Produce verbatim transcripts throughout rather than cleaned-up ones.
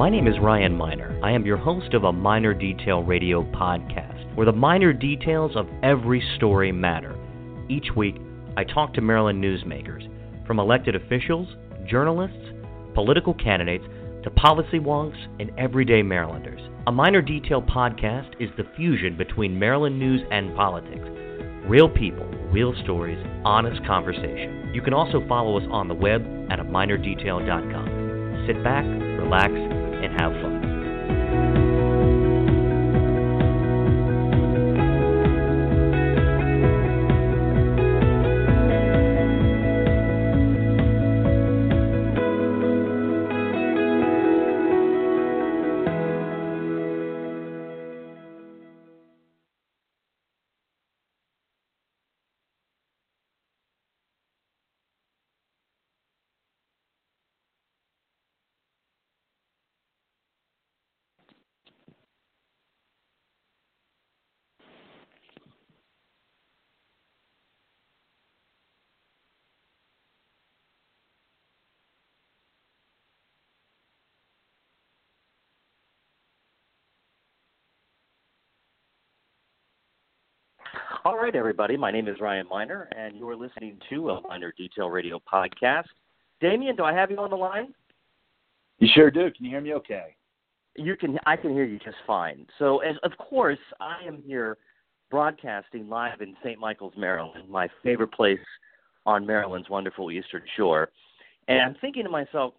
My name is Ryan Miner. I am your host of a Minor Detail Radio podcast, where the minor details of every story matter. Each week, I talk to Maryland newsmakers, from elected officials, journalists, political candidates, to policy wonks and everyday Marylanders. A Minor Detail podcast is the fusion between Maryland news and politics. Real people, real stories, honest conversation. You can also follow us on the web at a minor detail dot com. Sit back, relax, and have fun. All right, everybody. My name is Ryan Miner, and you are listening to a Minor Detail Radio podcast. Damien, do I have you on the line? You sure do. Can you hear me okay? You can. I can hear you just fine. So, as, of course, I am here broadcasting live in Saint Michael's, Maryland, my favorite place on Maryland's wonderful Eastern Shore. And I'm thinking to myself,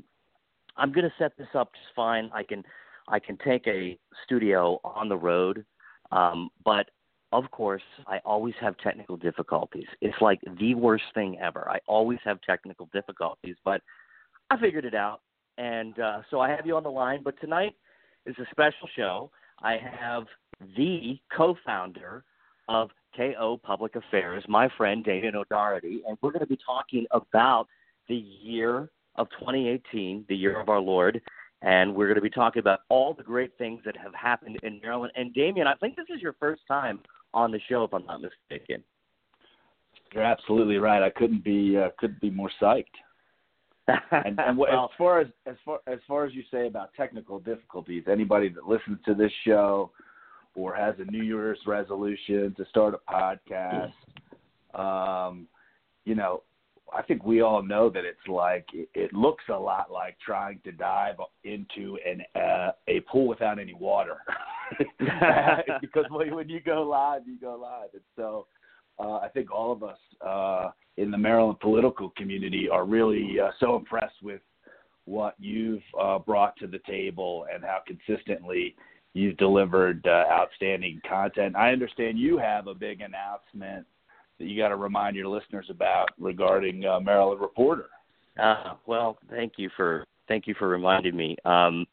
I'm going to set this up just fine. I can, I can take a studio on the road, um, but of course, I always have technical difficulties. It's like the worst thing ever. I always have technical difficulties, but I figured it out. And uh, so I have you on the line. But tonight is a special show. I have the co-founder of K O Public Affairs, my friend Damien O'Doherty, and we're going to be talking about the year of twenty eighteen, the year of our Lord. And we're going to be talking about all the great things that have happened in Maryland. And Damien, I think this is your first time on the show, if I'm not mistaken. You're absolutely right. I couldn't be uh, couldn't be more psyched. And, and well, as far as as far as far as you say about technical difficulties, anybody that listens to this show or has a New Year's resolution to start a podcast, um, you know, I think we all know that it's like it, it looks a lot like trying to dive into an uh, a pool without any water. Because when you go live, you go live. And so uh, I think all of us uh, in the Maryland political community are really uh, so impressed with what you've uh, brought to the table and how consistently you've delivered uh, outstanding content. I understand you have a big announcement that you got to remind your listeners about regarding uh, Maryland Reporter. Uh, well, thank you for thank you for reminding me. Um,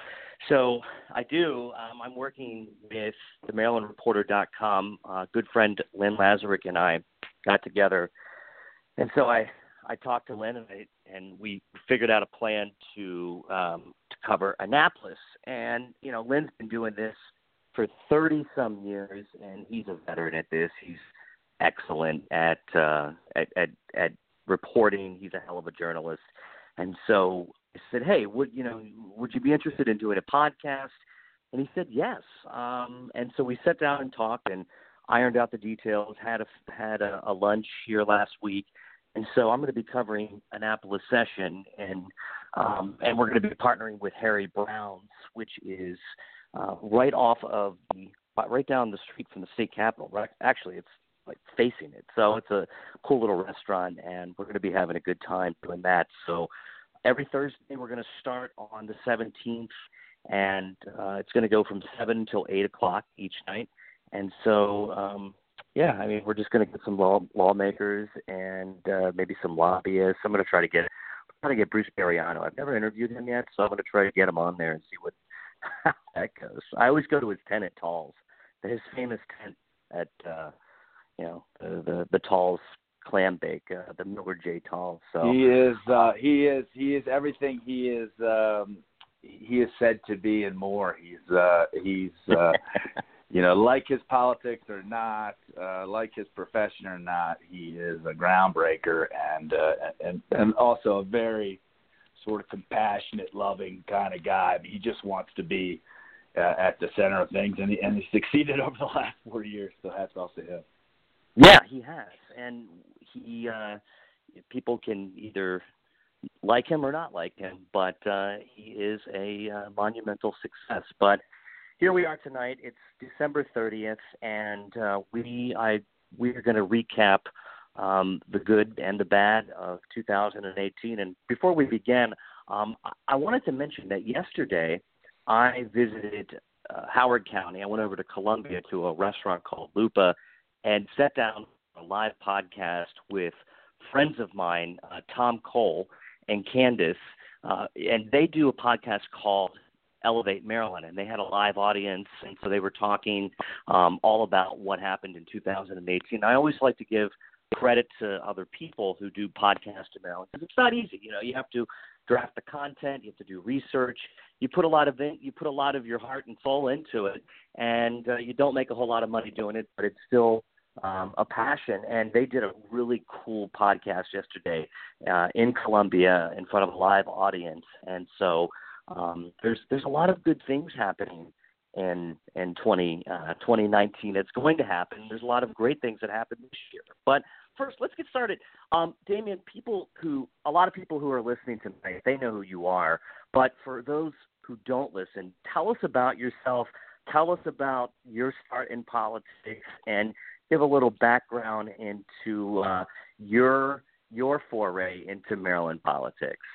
So I do. Um, I'm working with the Maryland Reporter dot com. Uh, good friend Lynn Lazarick and I got together, and so I, I talked to Lynn and, I, and we figured out a plan to um, to cover Annapolis. And you know, Lynn's been doing this for thirty some years, and he's a veteran at this. He's excellent at uh, at, at at reporting. He's a hell of a journalist, and so I said, hey, would you know, would you be interested in doing a podcast? And he said yes. Um, and so we sat down and talked and ironed out the details. Had a had a, a lunch here last week, and so I'm going to be covering Annapolis session, and um, and we're going to be partnering with Harry Brown's, which is uh, right off of the right down the street from the state capitol. Right, actually, it's like facing it. So it's a cool little restaurant, and we're going to be having a good time doing that. So every Thursday, we're going to start on the seventeenth, and uh, it's going to go from seven until eight o'clock each night. And so, um, yeah, I mean, we're just going to get some law, lawmakers and uh, maybe some lobbyists. I'm going to try to get try to get Bruce Bariano. I've never interviewed him yet, so I'm going to try to get him on there and see what how that goes. I always go to his tent at Tall's, his famous tent at, uh, you know, the, the, the Tall's clam bake, uh, the Miller J. Tall. So he is, uh, he is, he is everything he is. Um, he is said to be and more. He's, uh, he's, uh, you know, like his politics or not, uh, like his profession or not, he is a groundbreaker and uh, and and also a very sort of compassionate, loving kind of guy. I mean, he just wants to be uh, at the center of things, and he, and he succeeded over the last four years. So hats off to him. Yeah, he has, and he uh, people can either like him or not like him, but uh, he is a uh, monumental success. But here we are tonight. It's December thirtieth, and uh, we I we are going to recap um, the good and the bad of two thousand eighteen. And before we begin, um, I wanted to mention that yesterday I visited uh, Howard County. I went over to Columbia to a restaurant called Lupa and sat down for a live podcast with friends of mine, uh, Tom Cole and Candace, uh, and they do a podcast called Elevate Maryland, and they had a live audience, and so they were talking um, all about what happened in two thousand eighteen. I always like to give credit to other people who do podcasts in Maryland, because it's not easy. You know, you have to draft the content, you have to do research, you put a lot of in, you put a lot of your heart and soul into it, and uh, you don't make a whole lot of money doing it, but it's still um, a passion. And they did a really cool podcast yesterday uh, in Columbia in front of a live audience, and so. Um, there's there's a lot of good things happening in in twenty, uh, twenty nineteen. It's going to happen. There's a lot of great things that happened this year. But first, let's get started. Um, Damian, people who a lot of people who are listening tonight, they know who you are. But for those who don't listen, tell us about yourself. Tell us about your start in politics, and give a little background into uh, your your foray into Maryland politics.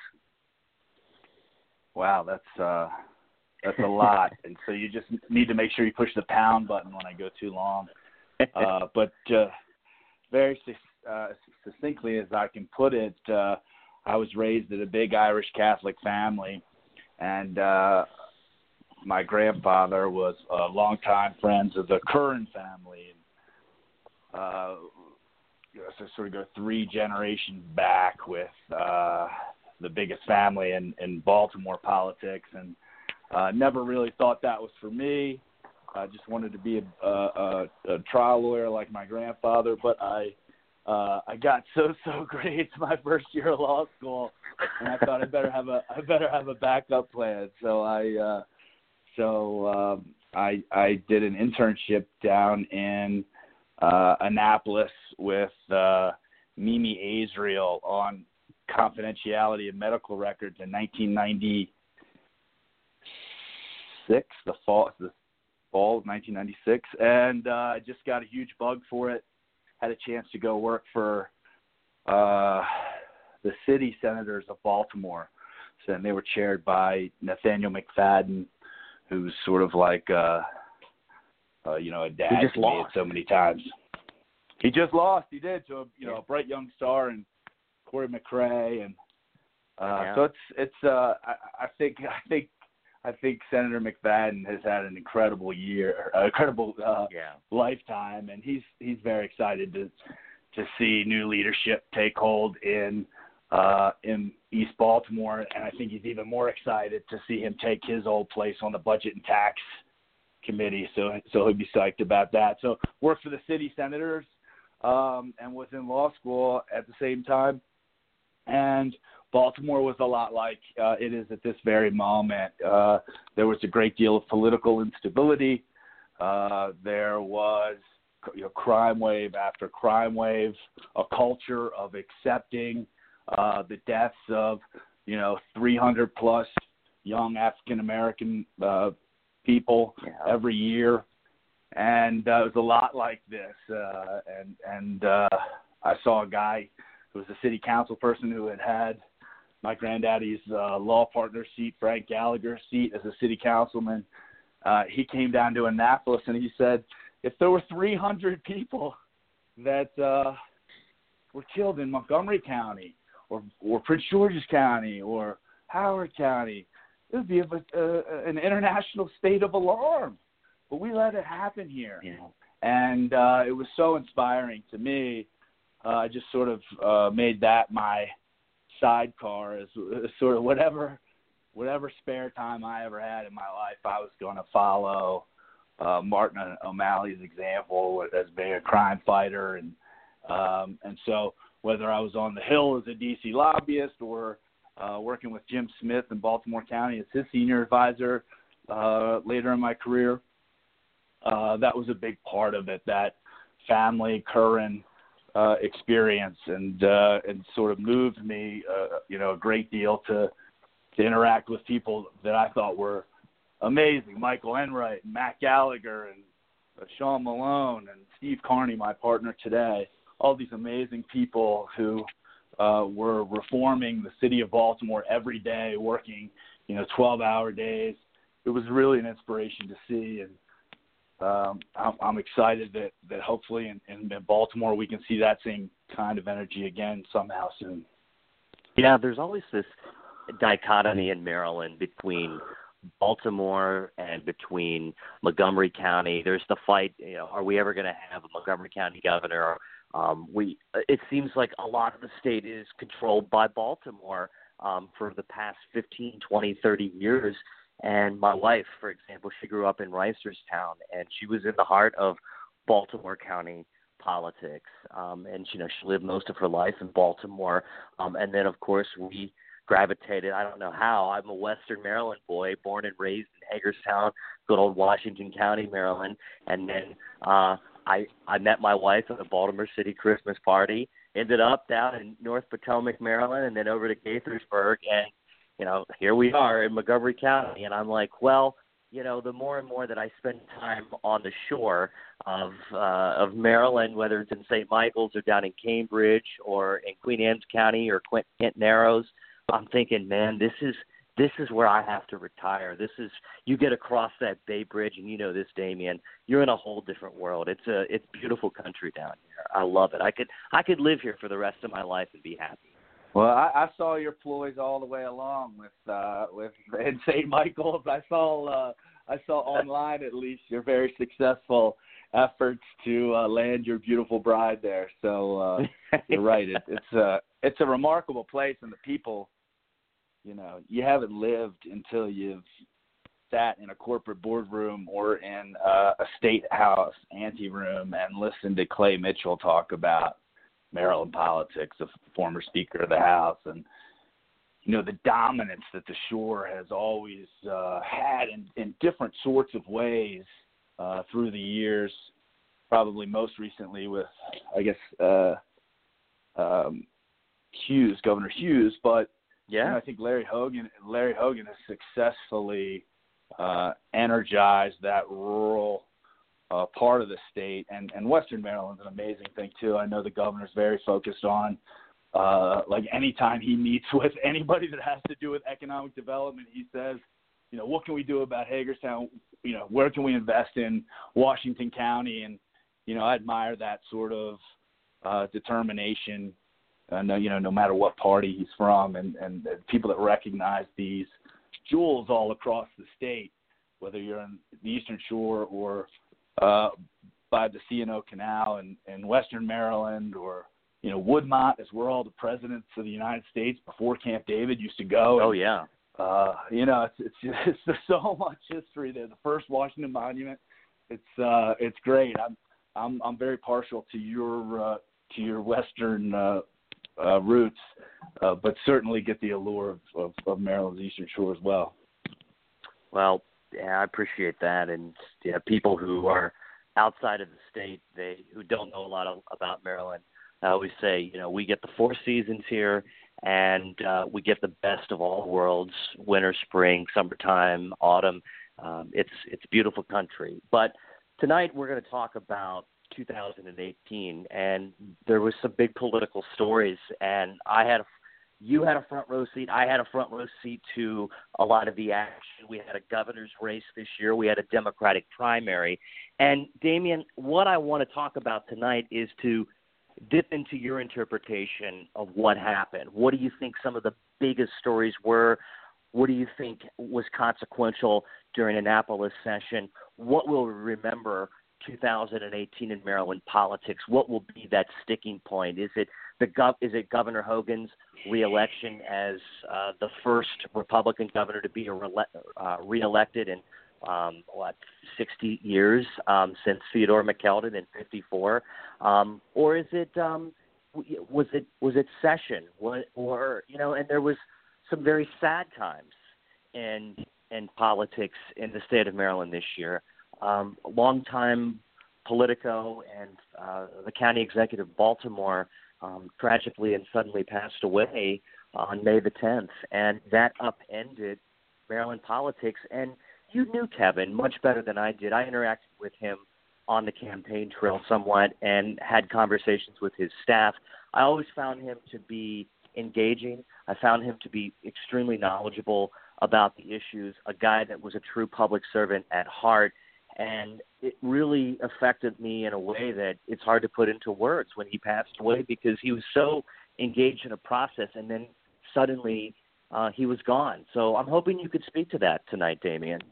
Wow, that's uh, that's a lot, and so you just need to make sure you push the pound button when I go too long. Uh, but uh, very uh, succinctly as I can put it, uh, I was raised in a big Irish Catholic family, and uh, my grandfather was uh, longtime friends of the Curran family. And, uh, so sort of go three generations back with. Uh, the biggest family in, in Baltimore politics, and uh, never really thought that was for me. I just wanted to be a, a, a trial lawyer like my grandfather, but I uh, I got so-so grades my first year of law school, and I thought I better have a I better have a backup plan. So I uh, so um, I I did an internship down in uh, Annapolis with uh, Mimi Azriel on confidentiality of medical records in nineteen ninety-six, the fall, the fall of nineteen ninety-six, and uh, I just got a huge bug for it. Had a chance to go work for uh, the city senators of Baltimore, so, and they were chaired by Nathaniel McFadden, who's sort of like uh, uh, you know a dad he just to lost. me so many times. He just lost. He did to a you know a bright young star and. Corey McRae, and uh, yeah. so it's it's. Uh, I, I think I think I think Senator McFadden has had an incredible year, uh, incredible uh, yeah. lifetime, and he's he's very excited to to see new leadership take hold in uh, in East Baltimore, and I think he's even more excited to see him take his old place on the Budget and Tax Committee. So so he'll be psyched about that. So worked for the city senators um, and was in law school at the same time. And Baltimore was a lot like uh, it is at this very moment. Uh, there was a great deal of political instability. Uh, there was you know, crime wave after crime wave, a culture of accepting uh, the deaths of, you know, three hundred plus young African-American uh, people yeah. every year. And uh, it was a lot like this. Uh, and and uh, I saw a guy who was a city council person who had had my granddaddy's uh, law partner seat, Frank Gallagher's seat as a city councilman. Uh, he came down to Annapolis and he said, if there were three hundred people that uh, were killed in Montgomery County or, or Prince George's County or Howard County, it would be a, uh, an international state of alarm. But we let it happen here. Yeah. And uh, it was so inspiring to me. Uh, I just sort of uh, made that my sidecar as, as sort of whatever whatever spare time I ever had in my life, I was going to follow uh, Martin O'Malley's example as being a crime fighter. And um, and so whether I was on the Hill as a D C lobbyist or uh, working with Jim Smith in Baltimore County as his senior advisor uh, later in my career. Uh, that was a big part of it, that family Curran uh, experience, and uh, and sort of moved me, uh, you know, a great deal to to interact with people that I thought were amazing. Michael Enright, Matt Gallagher, and uh, Sean Malone, and Steve Carney, my partner today. All these amazing people who uh, were reforming the city of Baltimore every day, working, you know, twelve-hour days. It was really an inspiration to see, and um, I'm, I'm excited that, that hopefully in, in Baltimore we can see that same kind of energy again somehow soon. Yeah, there's always this dichotomy in Maryland between Baltimore and between Montgomery County. There's the fight, you know, are we ever going to have a Montgomery County governor? Um, we, it seems like a lot of the state is controlled by Baltimore um, for the past fifteen, twenty, thirty years. And my wife, for example, she grew up in Reisterstown, and she was in the heart of Baltimore County politics. Um, and, you know, she lived most of her life in Baltimore. Um, and then, of course, we gravitated, I don't know how. I'm a Western Maryland boy, born and raised in Hagerstown, good old Washington County, Maryland. And then uh, I, I met my wife at a Baltimore City Christmas party, ended up down in North Potomac, Maryland, and then over to Gaithersburg. And you know, here we are in Montgomery County, and I'm like, well, you know, the more and more that I spend time on the shore of uh, of Maryland, whether it's in Saint Michael's or down in Cambridge or in Queen Anne's County or Kent Narrows, I'm thinking, man, this is this is where I have to retire. This is, you get across that Bay Bridge, and you know this, Damien, you're in a whole different world. It's a it's beautiful country down here. I love it. I could I could live here for the rest of my life and be happy. Well, I, I saw your ploys all the way along with uh, with in Saint Michael's. I saw uh, I saw online at least your very successful efforts to uh, land your beautiful bride there. So uh, you're right. It, it's a it's a remarkable place, and the people. You know, you haven't lived until you've sat in a corporate boardroom or in uh, a state house anteroom and listened to Clay Mitchell talk about Maryland politics, a former Speaker of the House, and you know the dominance that the shore has always uh, had in, in different sorts of ways uh, through the years. Probably most recently with, I guess, uh, um, Hughes, Governor Hughes, but yeah, you know, I think Larry Hogan, Larry Hogan has successfully uh, energized that rural Uh, part of the state, and, and Western Maryland's an amazing thing too. I know the governor's very focused on, uh, like anytime he meets with anybody that has to do with economic development, he says, you know, what can we do about Hagerstown? You know, where can we invest in Washington County? And, you know, I admire that sort of uh, determination, uh, no, you know, no matter what party he's from, and, and people that recognize these jewels all across the state, whether you're on the Eastern Shore or Uh, by the C and O Canal in, in Western Maryland, or, you know, Woodmont is where all the presidents of the United States before Camp David used to go. Oh, and, yeah. Uh, you know, it's, it's just, it's there's so much history there. The first Washington Monument, it's uh, it's great. I'm I'm I'm very partial to your uh, to your Western uh, uh, roots, uh, but certainly get the allure of, of, of Maryland's Eastern Shore as well. Well, yeah, I appreciate that. And yeah, people who are outside of the state, they who don't know a lot of, about Maryland, I always say, you know, we get the four seasons here, and uh, we get the best of all worlds: winter, spring, summertime, autumn. Um, it's it's a beautiful country. But tonight we're going to talk about two thousand eighteen, and there was some big political stories, and I had a You had a front row seat. I had a front row seat to a lot of the action. We had a governor's race this year. We had a Democratic primary. And, Damien, what I want to talk about tonight is to dip into your interpretation of what happened. What do you think some of the biggest stories were? What do you think was consequential during Annapolis session? What will we remember two thousand eighteen in Maryland politics? What will be that sticking point? Is it the gov- is it Governor Hogan's reelection as uh, the first Republican governor to be a re- uh, reelected in um, what sixty years um, since Theodore McKeldin in fifty-four, um, or is it um, was it was it session? What, or you know, and there was some very sad times in in politics in the state of Maryland this year. Um, longtime Politico and uh, the county executive of Baltimore um, tragically and suddenly passed away on May the tenth, and that upended Maryland politics. And you knew Kevin much better than I did. I interacted with him on the campaign trail somewhat and had conversations with his staff. I always found him to be engaging. I found him to be extremely knowledgeable about the issues, a guy that was a true public servant at heart. And it really affected me in a way that it's hard to put into words when he passed away, because he was so engaged in a process, and then suddenly uh, he was gone. So I'm hoping you could speak to that tonight, Damian.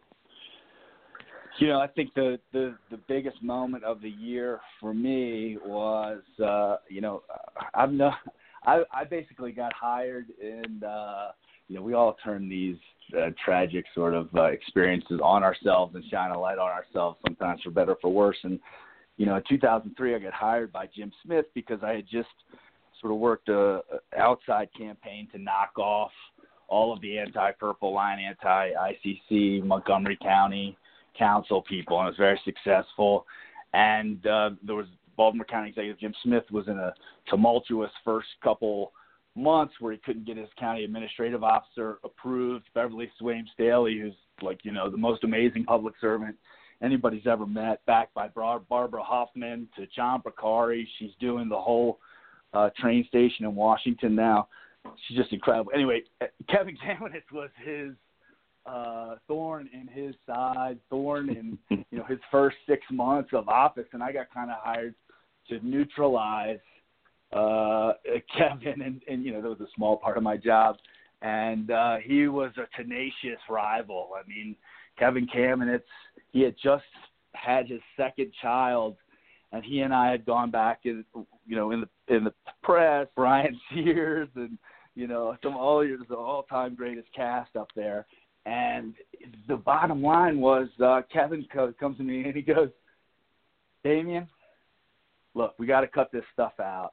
You know, I think the, the, the biggest moment of the year for me was, uh, you know, I'm not, I, I basically got hired, and, uh, you know, we all turn these uh, tragic sort of uh, experiences on ourselves and shine a light on ourselves, sometimes for better or for worse. And, you know, in two thousand three, I got hired by Jim Smith because I had just sort of worked a, a outside campaign to knock off all of the anti-Purple Line, anti-I C C, Montgomery County Council people, and it was very successful. And uh, there was Baltimore County Executive Jim Smith was in a tumultuous first couple months where he couldn't get his county administrative officer approved. Beverly Swaim Staley, who's like, you know, the most amazing public servant anybody's ever met, backed by Bar- Barbara Hoffman to John Bricari. She's doing the whole uh, train station in Washington now. She's just incredible. Anyway, Kevin Kamenetz was his uh, thorn in his side, thorn in, you know, his first six months of office, and I got kind of hired to neutralize uh, Kevin, and, and, you know, that was a small part of my job. And uh, he was a tenacious rival. I mean, Kevin Kamenetz, he had just had his second child, and he and I had gone back in, you know, in the in the press, Brian Sears, and, you know, some all years the all-time greatest cast up there. And the bottom line was, uh, Kevin co- comes to me and he goes, Damian, look, we got to cut this stuff out.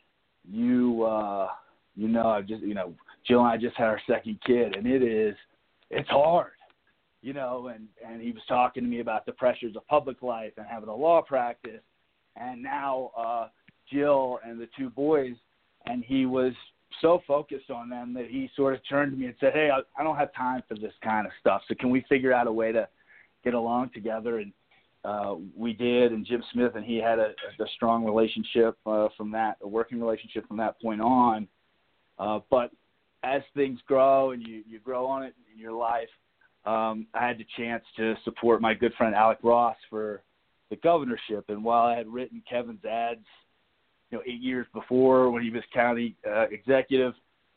You, uh, you know, I just, you know, Jill and I just had our second kid, and it is, it's hard, you know, and, and he was talking to me about the pressures of public life and having a law practice, and now uh, Jill and the two boys, and he was so focused on them that he sort of turned to me and said, hey, I, I don't have time for this kind of stuff, so can we figure out a way to get along together? And Uh, we did, and Jim Smith and he had a, a strong relationship uh, from that, a working relationship from that point on. Uh, but as things grow and you, you grow on it in your life, um, I had the chance to support my good friend Alec Ross for the governorship. And while I had written Kevin's ads, you know, eight years before when he was county uh, executive,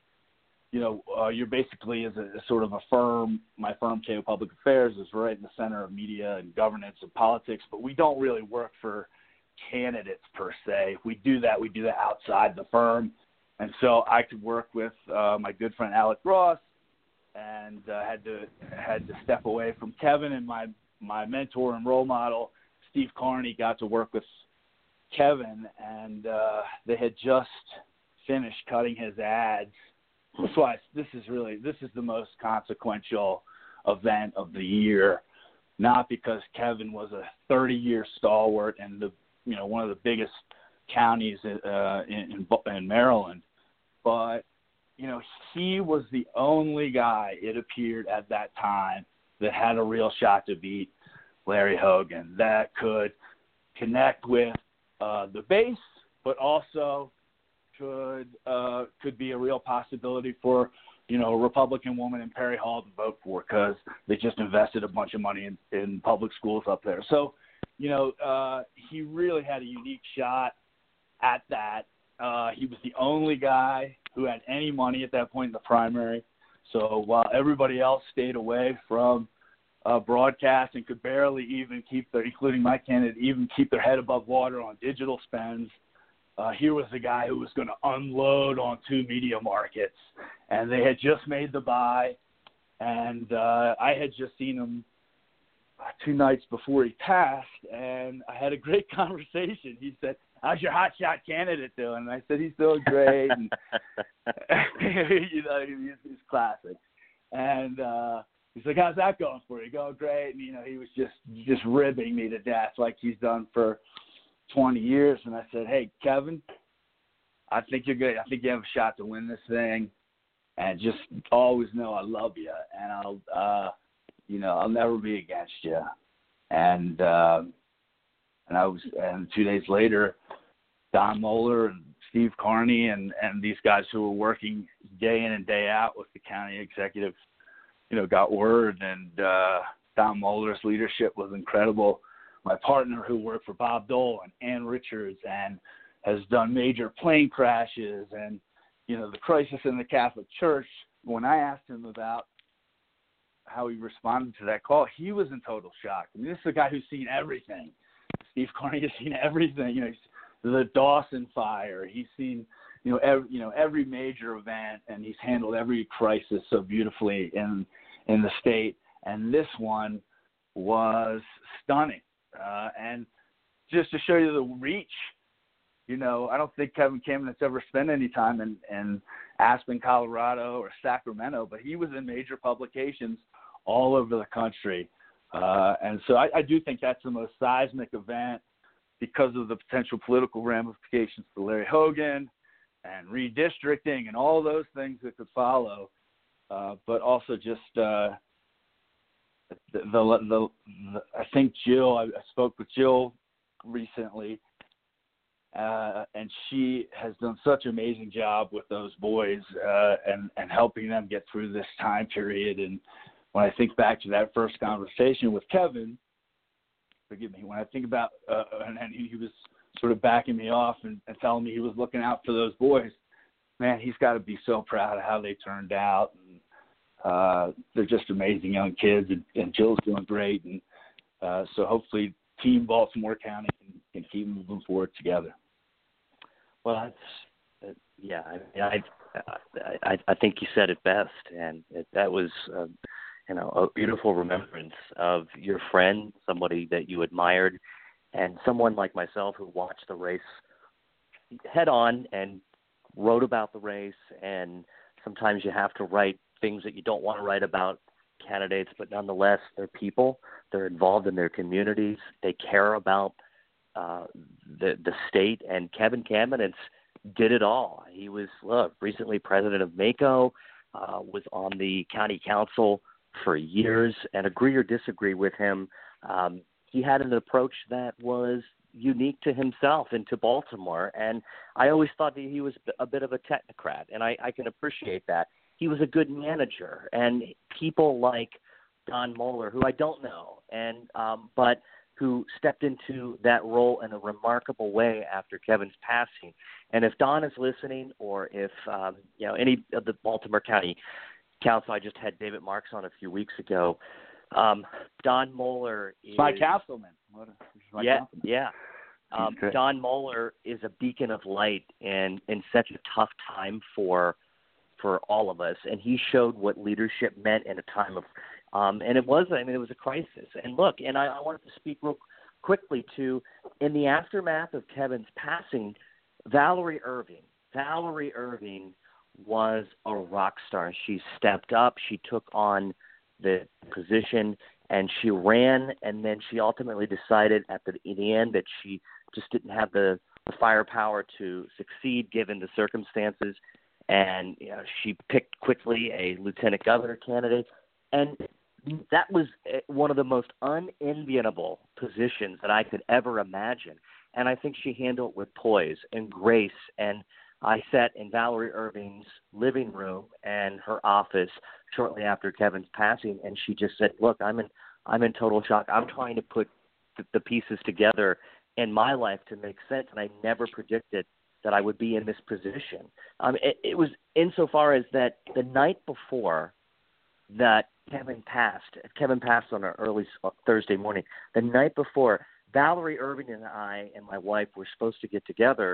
you know, uh, you're basically as a, a sort of a firm, my firm, K O Public Affairs, is right in the center of media and governance and politics, but we don't really work for candidates per se. If we do that, we do that outside the firm. And so I could work with uh, my good friend Alec Ross, and uh, had to had to step away from Kevin, and my, my mentor and role model, Steve Carney, got to work with Kevin, and uh, they had just finished cutting his ads. That's why this is really this is the most consequential event of the year, not because Kevin was a thirty-year stalwart and the you know one of the biggest counties uh, in, in in Maryland, but you know he was the only guy, it appeared at that time, that had a real shot to beat Larry Hogan, that could connect with uh, the base, but also could uh, could be a real possibility for, you know, a Republican woman in Perry Hall to vote for, because they just invested a bunch of money in, in public schools up there. So, you know, uh, he really had a unique shot at that. Uh, he was the only guy who had any money at that point in the primary. So while everybody else stayed away from uh, broadcast and could barely even keep their, including my candidate, even keep their head above water on digital spends, Uh, here was the guy who was going to unload on two media markets, and they had just made the buy, and uh, I had just seen him two nights before he passed, and I had a great conversation. He said, "How's your hotshot candidate doing?" And I said, "He's doing great." And, you know, he's, he's classic. And uh, he's like, "How's that going for you?" Going great. And, you know, he was just just ribbing me to death like he's done for twenty years. And I said, "Hey, Kevin, I think you're good. I think you have a shot to win this thing. And just always know I love you. And I'll, uh, you know, I'll never be against you." And, uh, and I was, and two days later, Don Moeller and Steve Carney and, and these guys who were working day in and day out with the county executives, you know, got word, and uh, Don Moeller's leadership was incredible. My partner who worked for Bob Dole and Ann Richards and has done major plane crashes and, you know, the crisis in the Catholic Church. When I asked him about how he responded to that call, he was in total shock. I mean, this is a guy who's seen everything. Steve Carney has seen everything. You know, he's, the Dawson fire. He's seen, you know, every, you know, every major event, and he's handled every crisis so beautifully in in the state. And this one was stunning. Uh, and just to show you the reach, you know, I don't think Kevin Kamenetz ever spent any time in, in Aspen, Colorado, or Sacramento, but he was in major publications all over the country. Uh, and so I, I do think that's the most seismic event because of the potential political ramifications for Larry Hogan and redistricting and all those things that could follow. Uh, but also just uh, the, the, the, the, I think Jill, I, I spoke with Jill recently, uh, and she has done such an amazing job with those boys uh, and, and helping them get through this time period. And when I think back to that first conversation with Kevin, forgive me, when I think about, uh, and, and he, he was sort of backing me off and, and telling me he was looking out for those boys, man, he's got to be so proud of how they turned out. And uh, they're just amazing young kids, and, and Jill's doing great. And uh, so hopefully Team Baltimore County can, can keep moving forward together. Well, that's, uh, yeah, I, I, I, I think you said it best, and it, that was uh, – you know, a beautiful remembrance of your friend, somebody that you admired, and someone like myself who watched the race head on and wrote about the race. And sometimes you have to write things that you don't want to write about candidates, but nonetheless, they're people. They're involved in their communities. They care about uh, the the state. And Kevin Kamenetz did it all. He was, look, recently president of MACo, uh, was on the county council for years, and agree or disagree with him, um, he had an approach that was unique to himself and to Baltimore. And I always thought that he was a bit of a technocrat, and I, I can appreciate that. He was a good manager, and people like Don Moeller, who I don't know, and um, but who stepped into that role in a remarkable way after Kevin's passing. And if Don is listening, or if um, you know any of the Baltimore County Council, I just had David Marks on a few weeks ago. Um, Don Moeller is my councilman. What a, my yeah, councilman. yeah. Um, Don Moeller is a beacon of light in, in such a tough time for for all of us, and he showed what leadership meant in a time of, um, and it was, I mean, it was a crisis. And look, and I, I wanted to speak real quickly to, in the aftermath of Kevin's passing, Valerie Irving. Valerie Irving was a rock star. She stepped up, she took on the position, and she ran, and then she ultimately decided at the, in the end that she just didn't have the, the firepower to succeed given the circumstances, and you know, she picked quickly a lieutenant governor candidate, and that was one of the most unenviable positions that I could ever imagine, and I think she handled it with poise and grace. And I sat in Valerie Irving's living room and her office shortly after Kevin's passing, and she just said, "Look, I'm in, I'm in total shock. I'm trying to put the, the pieces together in my life to make sense, and I never predicted that I would be in this position." Um, it, it was insofar as that the night before that Kevin passed, Kevin passed on an early Thursday morning. The night before, Valerie Irving and I and my wife were supposed to get together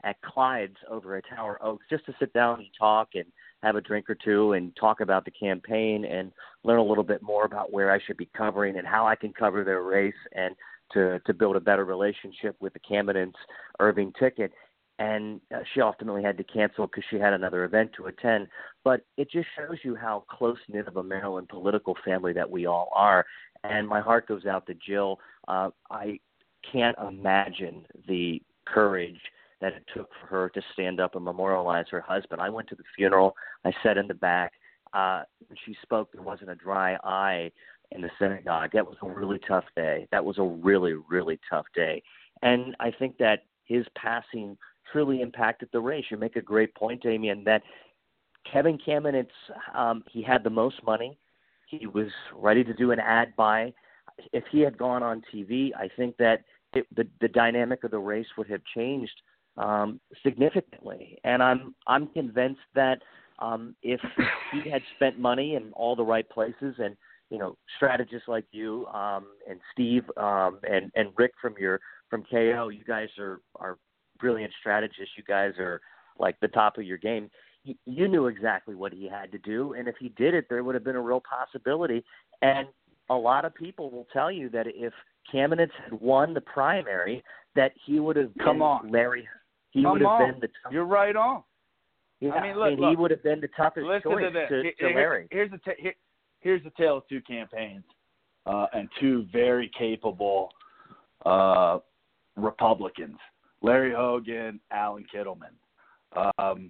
at Clyde's over at Tower Oaks just to sit down and talk and have a drink or two and talk about the campaign and learn a little bit more about where I should be covering and how I can cover their race and to, to build a better relationship with the Kamenitz's Irving ticket. And uh, she ultimately had to cancel because she had another event to attend. But it just shows you how close-knit of a Maryland political family that we all are. And my heart goes out to Jill. Uh, I can't imagine the courage that it took for her to stand up and memorialize her husband. I went to the funeral. I sat in the back. Uh, when she spoke, there wasn't a dry eye in the synagogue. That was a really tough day. That was a really, really tough day. And I think that his passing truly impacted the race. You make a great point, Damian, that Kevin Kamenetz, um, he had the most money. He was ready to do an ad buy. If he had gone on T V, I think that it, the, the dynamic of the race would have changed um, significantly. And I'm I'm convinced that um, if he had spent money in all the right places, and you know, strategists like you um, and Steve um, and and Rick from your from K O, you guys are are brilliant strategists. You guys are like the top of your game. You knew exactly what he had to do, and if he did it, there would have been a real possibility. And a lot of people will tell you that if Kamenetz had won the primary, that he would have been Come on. Larry. He Come would have on. been the. T- You're right on. yeah, I mean, look, and look, he would have been the toughest listen choice to, this. to, Here, to here, Larry. Here's the ta- here, here's the tale of two campaigns uh, and two very capable uh, Republicans. Larry Hogan, Alan Kittleman. Um,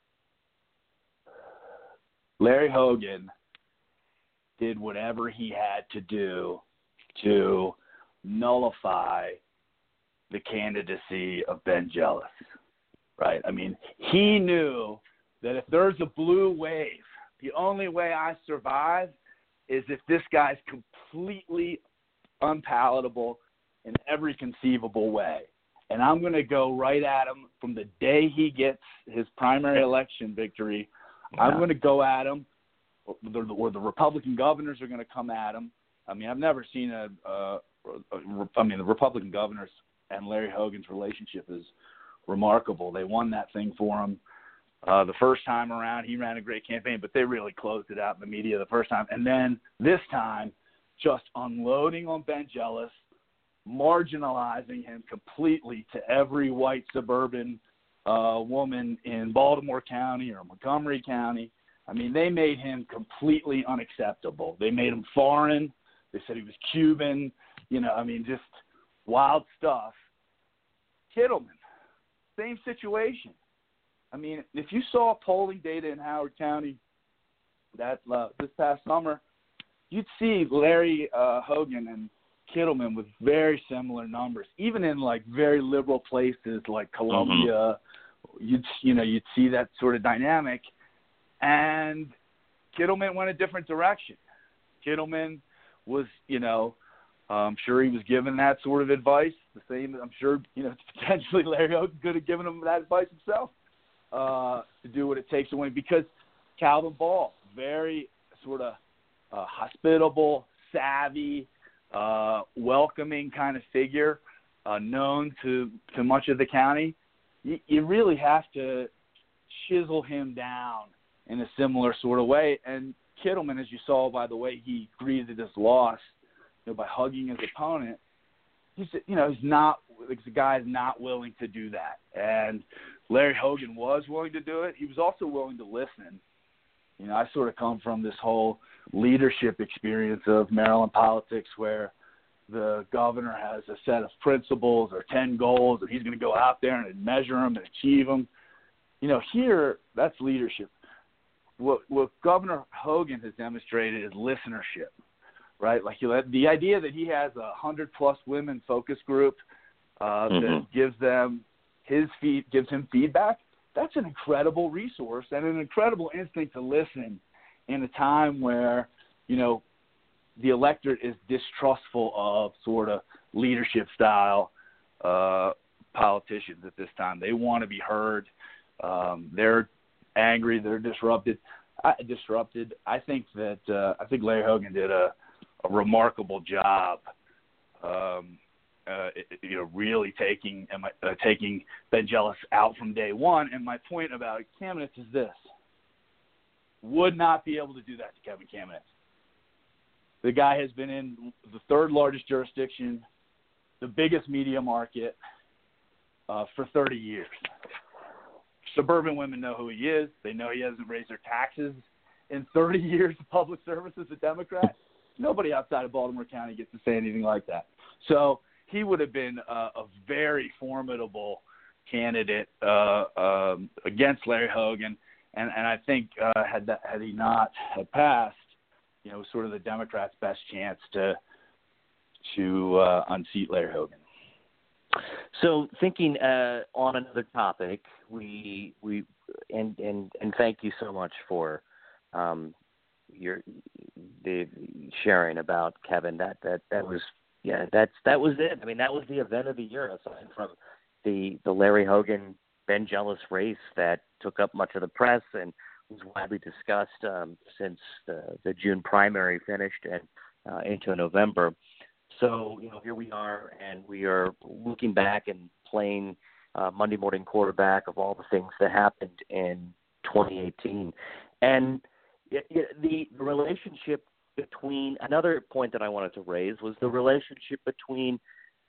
Larry Hogan did whatever he had to do to nullify the candidacy of Ben Jealous, right? I mean, he knew that if there's a blue wave, the only way I survive is if this guy's completely unpalatable in every conceivable way. And I'm going to go right at him from the day he gets his primary election victory. Yeah. I'm going to go at him, or the, or the Republican governors are going to come at him. I mean, I've never seen a, a, a – I mean, the Republican governors and Larry Hogan's relationship is remarkable. They won that thing for him uh, the first time around. He ran a great campaign, but they really closed it out in the media the first time. And then this time, just unloading on Ben Jealous, marginalizing him completely to every white suburban uh, woman in Baltimore County or Montgomery County. I mean, they made him completely unacceptable. They made him foreign. They said he was Cuban. You know, I mean, just wild stuff. Kittleman, same situation. I mean, if you saw polling data in Howard County that uh, this past summer, you'd see Larry uh, Hogan and Kittleman with very similar numbers, even in like very liberal places like Columbia. Mm-hmm. You'd you know you'd see that sort of dynamic, and Kittleman went a different direction. Kittleman was you know I'm sure he was given that sort of advice. The same I'm sure you know potentially Larry Hogan could have given him that advice himself uh, to do what it takes to win, because Calvin Ball, very sort of uh, hospitable, savvy, Uh, welcoming kind of figure, uh, known to, to much of the county. You, you really have to chisel him down in a similar sort of way. And Kittleman, as you saw by the way he greeted his loss, you know, by hugging his opponent, he's you know he's not the guy's not willing to do that. And Larry Hogan was willing to do it. He was also willing to listen. You know, I sort of come from this whole leadership experience of Maryland politics where the governor has a set of principles or ten goals, and he's going to go out there and measure them and achieve them. You know, here, that's leadership. What, what Governor Hogan has demonstrated is listenership, right? Like you the idea that he has a hundred-plus women focus group uh, mm-hmm. that gives them his feed, gives him feedback. That's an incredible resource and an incredible instinct to listen in a time where, you know, the electorate is distrustful of sort of leadership style uh, politicians at this time. They want to be heard. Um, they're angry. They're disrupted. I, disrupted. I think that uh, I think Larry Hogan did a, a remarkable job um, uh, you know, really taking uh, taking Ben Jealous out from day one. And my point about Kamenetz is this: would not be able to do that to Kevin Kamenetz. The guy has been in the third largest jurisdiction, the biggest media market, uh, for thirty years. Suburban women know who he is. They know he hasn't raised their taxes in thirty years of public service as a Democrat. Nobody outside of Baltimore County gets to say anything like that. So he would have been uh, a very formidable candidate uh, um, against Larry Hogan. And, and I think uh, had that, had he not had passed, you know, sort of the Democrats' best chance to to uh, unseat Larry Hogan. So thinking uh, on another topic, we we and and and thank you so much for um, your the sharing about Kevin. That that that was yeah that's that was it. I mean, that was the event of the year, aside from the the Larry Hogan Ben Jealous race that took up much of the press and was widely discussed um, since the, the June primary finished and uh, into November. So, you know, here we are, and we are looking back and playing uh, Monday morning quarterback of all the things that happened in twenty eighteen. And it, it, the, the relationship between, another point that I wanted to raise was the relationship between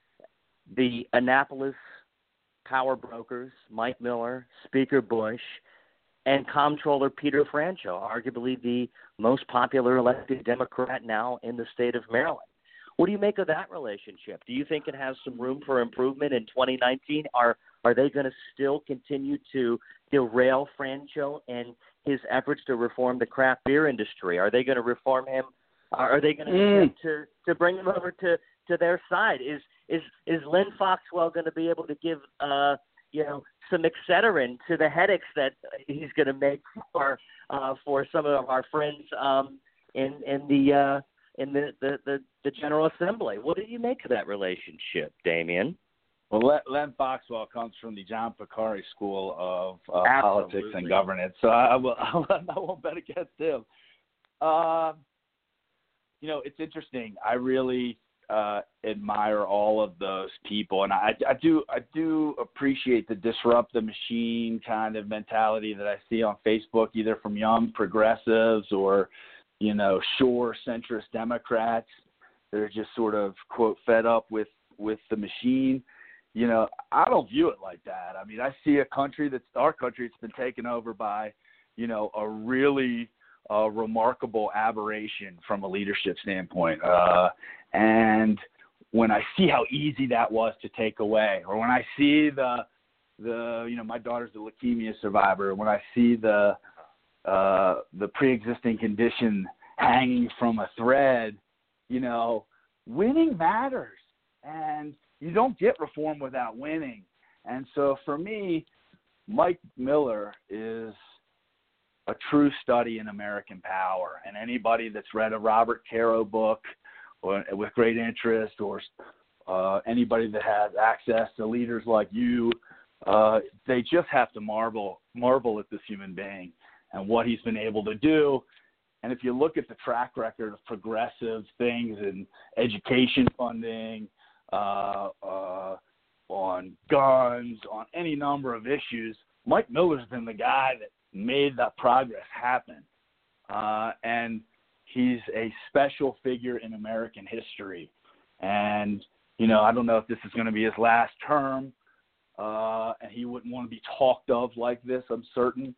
the Annapolis power brokers, Mike Miller, Speaker Bush, and Comptroller Peter Franchot, arguably the most popular elected Democrat now in the state of Maryland. What do you make of that relationship? Do you think it has some room for improvement in twenty nineteen? Are are they going to still continue to derail Franchot and his efforts to reform the craft beer industry? Are they going to reform him? Are they going to mm. to to bring him over to, to their side? Is is is Lynn Foxwell going to be able to give uh you know some Excedrin to the headaches that he's going to make for uh, for some of our friends um, in in the uh, in the, the, the, the General Assembly? What do you make of that relationship, Damian? Well, Len Foxwell comes from the John Picari School of uh, Politics and Governance, so I, will, I won't bet against him. Uh, you know, it's interesting. I really uh, admire all of those people, and I, I do I do appreciate the disrupt the machine kind of mentality that I see on Facebook, either from young progressives or, you know, sure centrist Democrats. They're just sort of, quote, fed up with, with the machine. You know, I don't view it like that. I mean, I see a country that's our country that's been taken over by, you know, a really uh, remarkable aberration from a leadership standpoint. Uh, and when I see how easy that was to take away, or when I see the, the you know, my daughter's a leukemia survivor, when I see the, uh, the pre-existing condition hanging from a thread, you know, winning matters. And you don't get reform without winning. And so for me, Mike Miller is a true study in American power. And anybody that's read a Robert Caro book or, with great interest, or uh, anybody that has access to leaders like you, uh, they just have to marvel, marvel at this human being and what he's been able to do. And if you look at the track record of progressive things in education funding, Uh, uh, on guns, on any number of issues, Mike Miller's been the guy that made that progress happen. Uh, and he's a special figure in American history. And, you know, I don't know if this is going to be his last term, uh, and he wouldn't want to be talked of like this, I'm certain.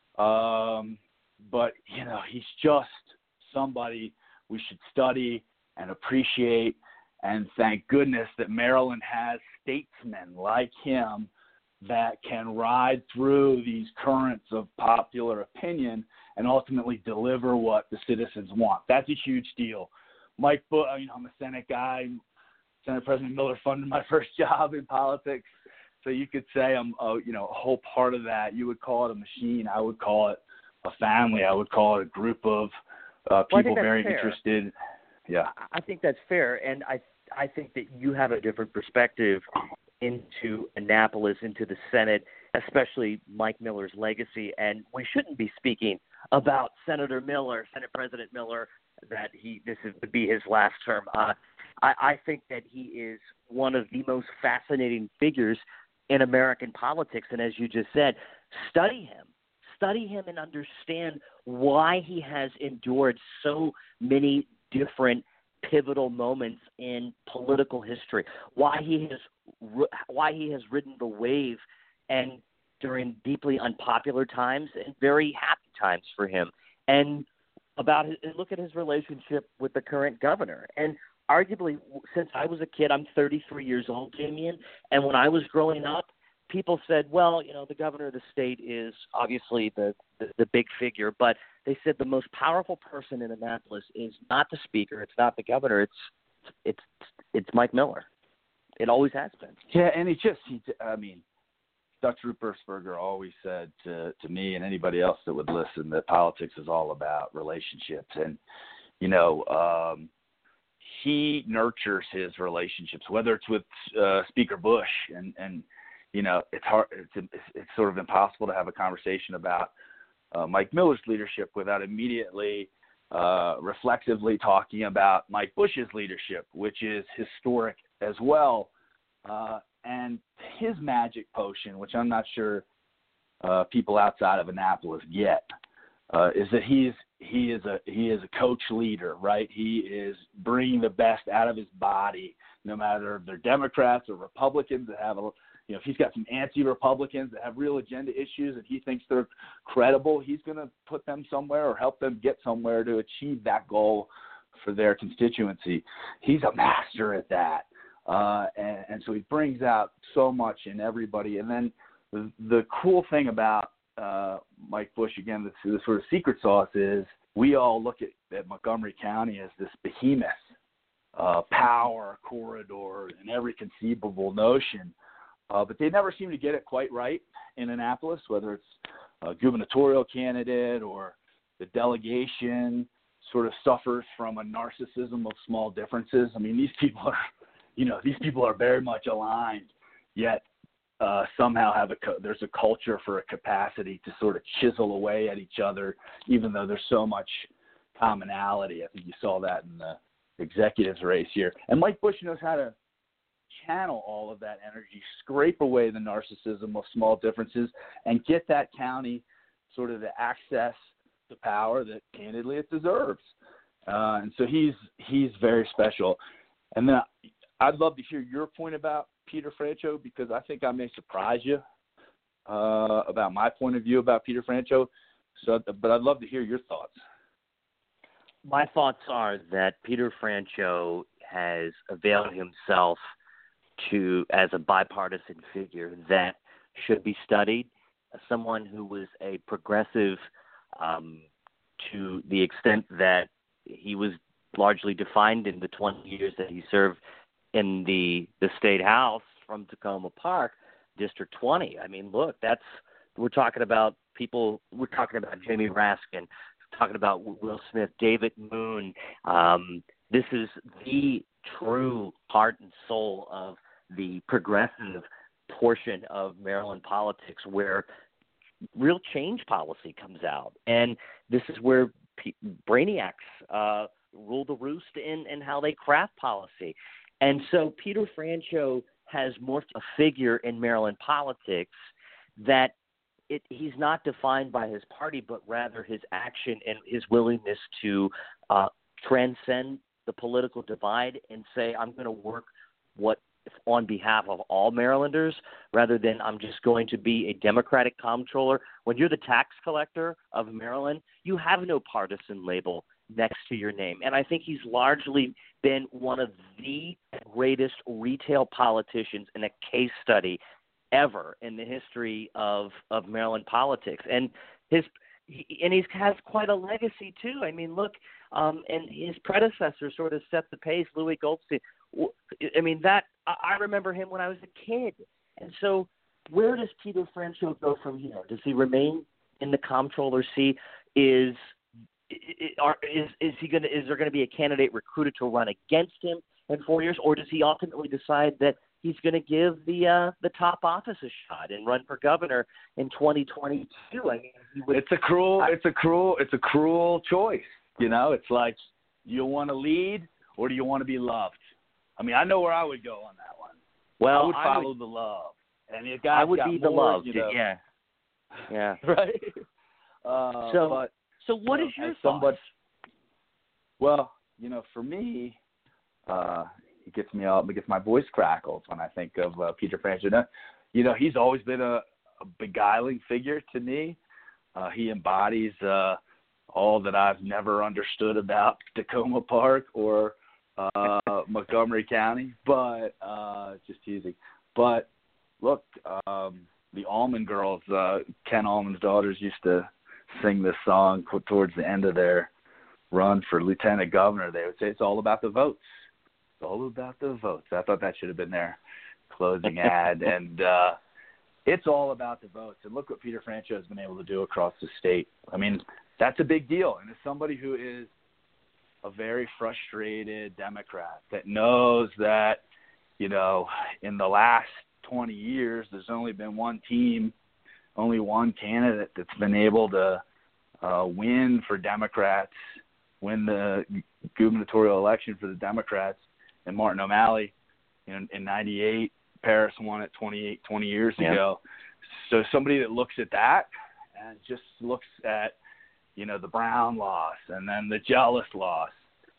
Um, but, you know, he's just somebody we should study and appreciate. And thank goodness that Maryland has statesmen like him that can ride through these currents of popular opinion and ultimately deliver what the citizens want. That's a huge deal. Mike, you know, I'm a Senate guy. Senate President Miller funded my first job in politics. So you could say I'm, a, you know, a whole part of that. You would call it a machine. I would call it a family. I would call it a group of uh, people well, very fair. interested. Yeah, I think that's fair, and I I think that you have a different perspective into Annapolis, into the Senate, especially Mike Miller's legacy. And we shouldn't be speaking about Senator Miller, Senate President Miller, that he this is, would be his last term. Uh, I, I think that he is one of the most fascinating figures in American politics. And as you just said, study him. Study him and understand why he has endured so many different pivotal moments in political history, why he has why he has ridden the wave and during deeply unpopular times and very happy times for him, and about his, look at his relationship with the current governor. And arguably, since I was a kid, I'm thirty-three years old, Damian, and when I was growing up, people said, well, you know, the governor of the state is obviously the, the, the big figure, but they said the most powerful person in Annapolis is not the speaker, it's not the governor, it's it's it's Mike Miller. It always has been. Yeah, and he just, he, I mean, Dutch Ruppersberger always said to, to me and anybody else that would listen that politics is all about relationships. And, you know, um, he nurtures his relationships, whether it's with uh, Speaker Bush and, and, you know, it's hard. It's, it's sort of impossible to have a conversation about uh, Mike Miller's leadership without immediately uh, reflexively talking about Mike Bush's leadership, which is historic as well. Uh, and his magic potion, which I'm not sure uh, people outside of Annapolis get, uh, is that he's he is a he is a coach leader, right? He is bringing the best out of his body, no matter if they're Democrats or Republicans that have a You know, if he's got some anti-Republicans that have real agenda issues and he thinks they're credible, he's going to put them somewhere or help them get somewhere to achieve that goal for their constituency. He's a master at that. Uh, and, and so he brings out so much in everybody. And then the, the cool thing about uh, Mike Bush, again, the, the sort of secret sauce is we all look at, at Montgomery County as this behemoth, uh, power corridor and every conceivable notion. Uh, but they never seem to get it quite right in Annapolis, whether it's a gubernatorial candidate or the delegation sort of suffers from a narcissism of small differences. I mean, these people are, you know, these people are very much aligned, yet uh, somehow have a there's a culture for a capacity to sort of chisel away at each other, even though there's so much commonality. I think you saw that in the executives race here. And Mike Bush knows how to channel all of that energy, scrape away the narcissism of small differences, and get that county sort of the access to power that candidly it deserves. Uh, and so he's he's very special. And then I'd love to hear your point about Peter Franchot, because I think I may surprise you uh, about my point of view about Peter Franchot. So, but I'd love to hear your thoughts. My thoughts are that Peter Franchot has availed himself to as a bipartisan figure that should be studied, someone who was a progressive um, to the extent that he was largely defined in the twenty years that he served in the, the state house from Tacoma Park, District twenty. I mean, look, that's we're talking about people. We're talking about Jamie Raskin, talking about Will Smith, David Moon. Um, this is the true heart and soul of the progressive portion of Maryland politics, where real change policy comes out. And this is where P- brainiacs uh, rule the roost in, in how they craft policy. And so Peter Franchot has morphed a figure in Maryland politics that it, he's not defined by his party, but rather his action and his willingness to uh, transcend the political divide and say, I'm going to work what on behalf of all Marylanders, rather than I'm just going to be a Democratic comptroller. When you're the tax collector of Maryland, you have no partisan label next to your name. And I think he's largely been one of the greatest retail politicians in a case study ever in the history of, of Maryland politics. And his he, and he has quite a legacy too. I mean, look, um, and his predecessor sort of set the pace, Louis Goldstein. I mean, that I remember him when I was a kid. And so where does Peter Franchot go from here? Does he remain in the comptroller seat? Is is is he going to is there going to be a candidate recruited to run against him in four years, or does he ultimately decide that he's going to give the uh, the top office a shot and run for governor in twenty twenty-two? I mean, he would, it's a cruel, I, it's a cruel, it's a cruel choice. You know, it's like, do you want to lead or do you want to be loved? I mean, I know where I would go on that one. Well, I would follow I would, the love, and it I got, would got be more, the love. you know, Yeah, yeah. right. Uh, so, but, so what you is know, your as somebody, thoughts? Well, you know, for me, uh, it gets me all, it gets my voice crackles when I think of uh, Peter Franchot. You know, he's always been a, a beguiling figure to me. Uh, he embodies uh, all that I've never understood about Tacoma Park or uh, Montgomery County, but uh, just teasing. But look, um, the Allman Girls, uh, Ken Allman's daughters used to sing this song towards the end of their run for lieutenant governor. They would say it's all about the votes. It's all about the votes. I thought that should have been their closing ad. And uh, it's all about the votes. And look what Peter Franchot has been able to do across the state. I mean, that's a big deal. And as somebody who is a very frustrated Democrat that knows that, you know, in the last twenty years, there's only been one team, only one candidate that's been able to uh, win for Democrats, win the gubernatorial election for the Democrats, and Martin O'Malley in, in ninety-eight. Paris won it twenty-eight, twenty years yeah. ago. So somebody that looks at that and just looks at, you know, the Brown loss and then the Jealous loss,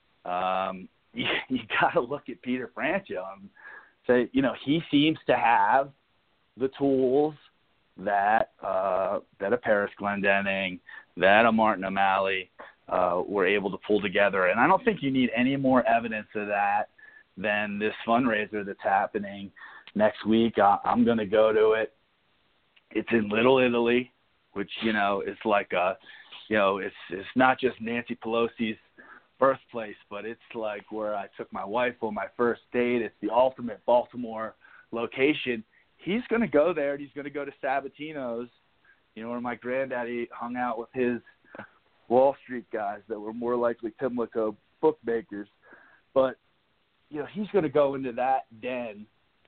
um, you, you got to look at Peter Franchot and say, you know, he seems to have the tools that uh, that a Paris Glendening, that a Martin O'Malley uh, were able to pull together. And I don't think you need any more evidence of that than this fundraiser that's happening next week. I, I'm going to go to it. It's in Little Italy, which, you know, is like a, you know, it's it's not just Nancy Pelosi's birthplace, but it's like where I took my wife on my first date. It's the ultimate Baltimore location. He's going to go there, and he's going to go to Sabatino's, you know, where my granddaddy hung out with his Wall Street guys that were more likely Pimlico bookmakers. But, you know, he's going to go into that den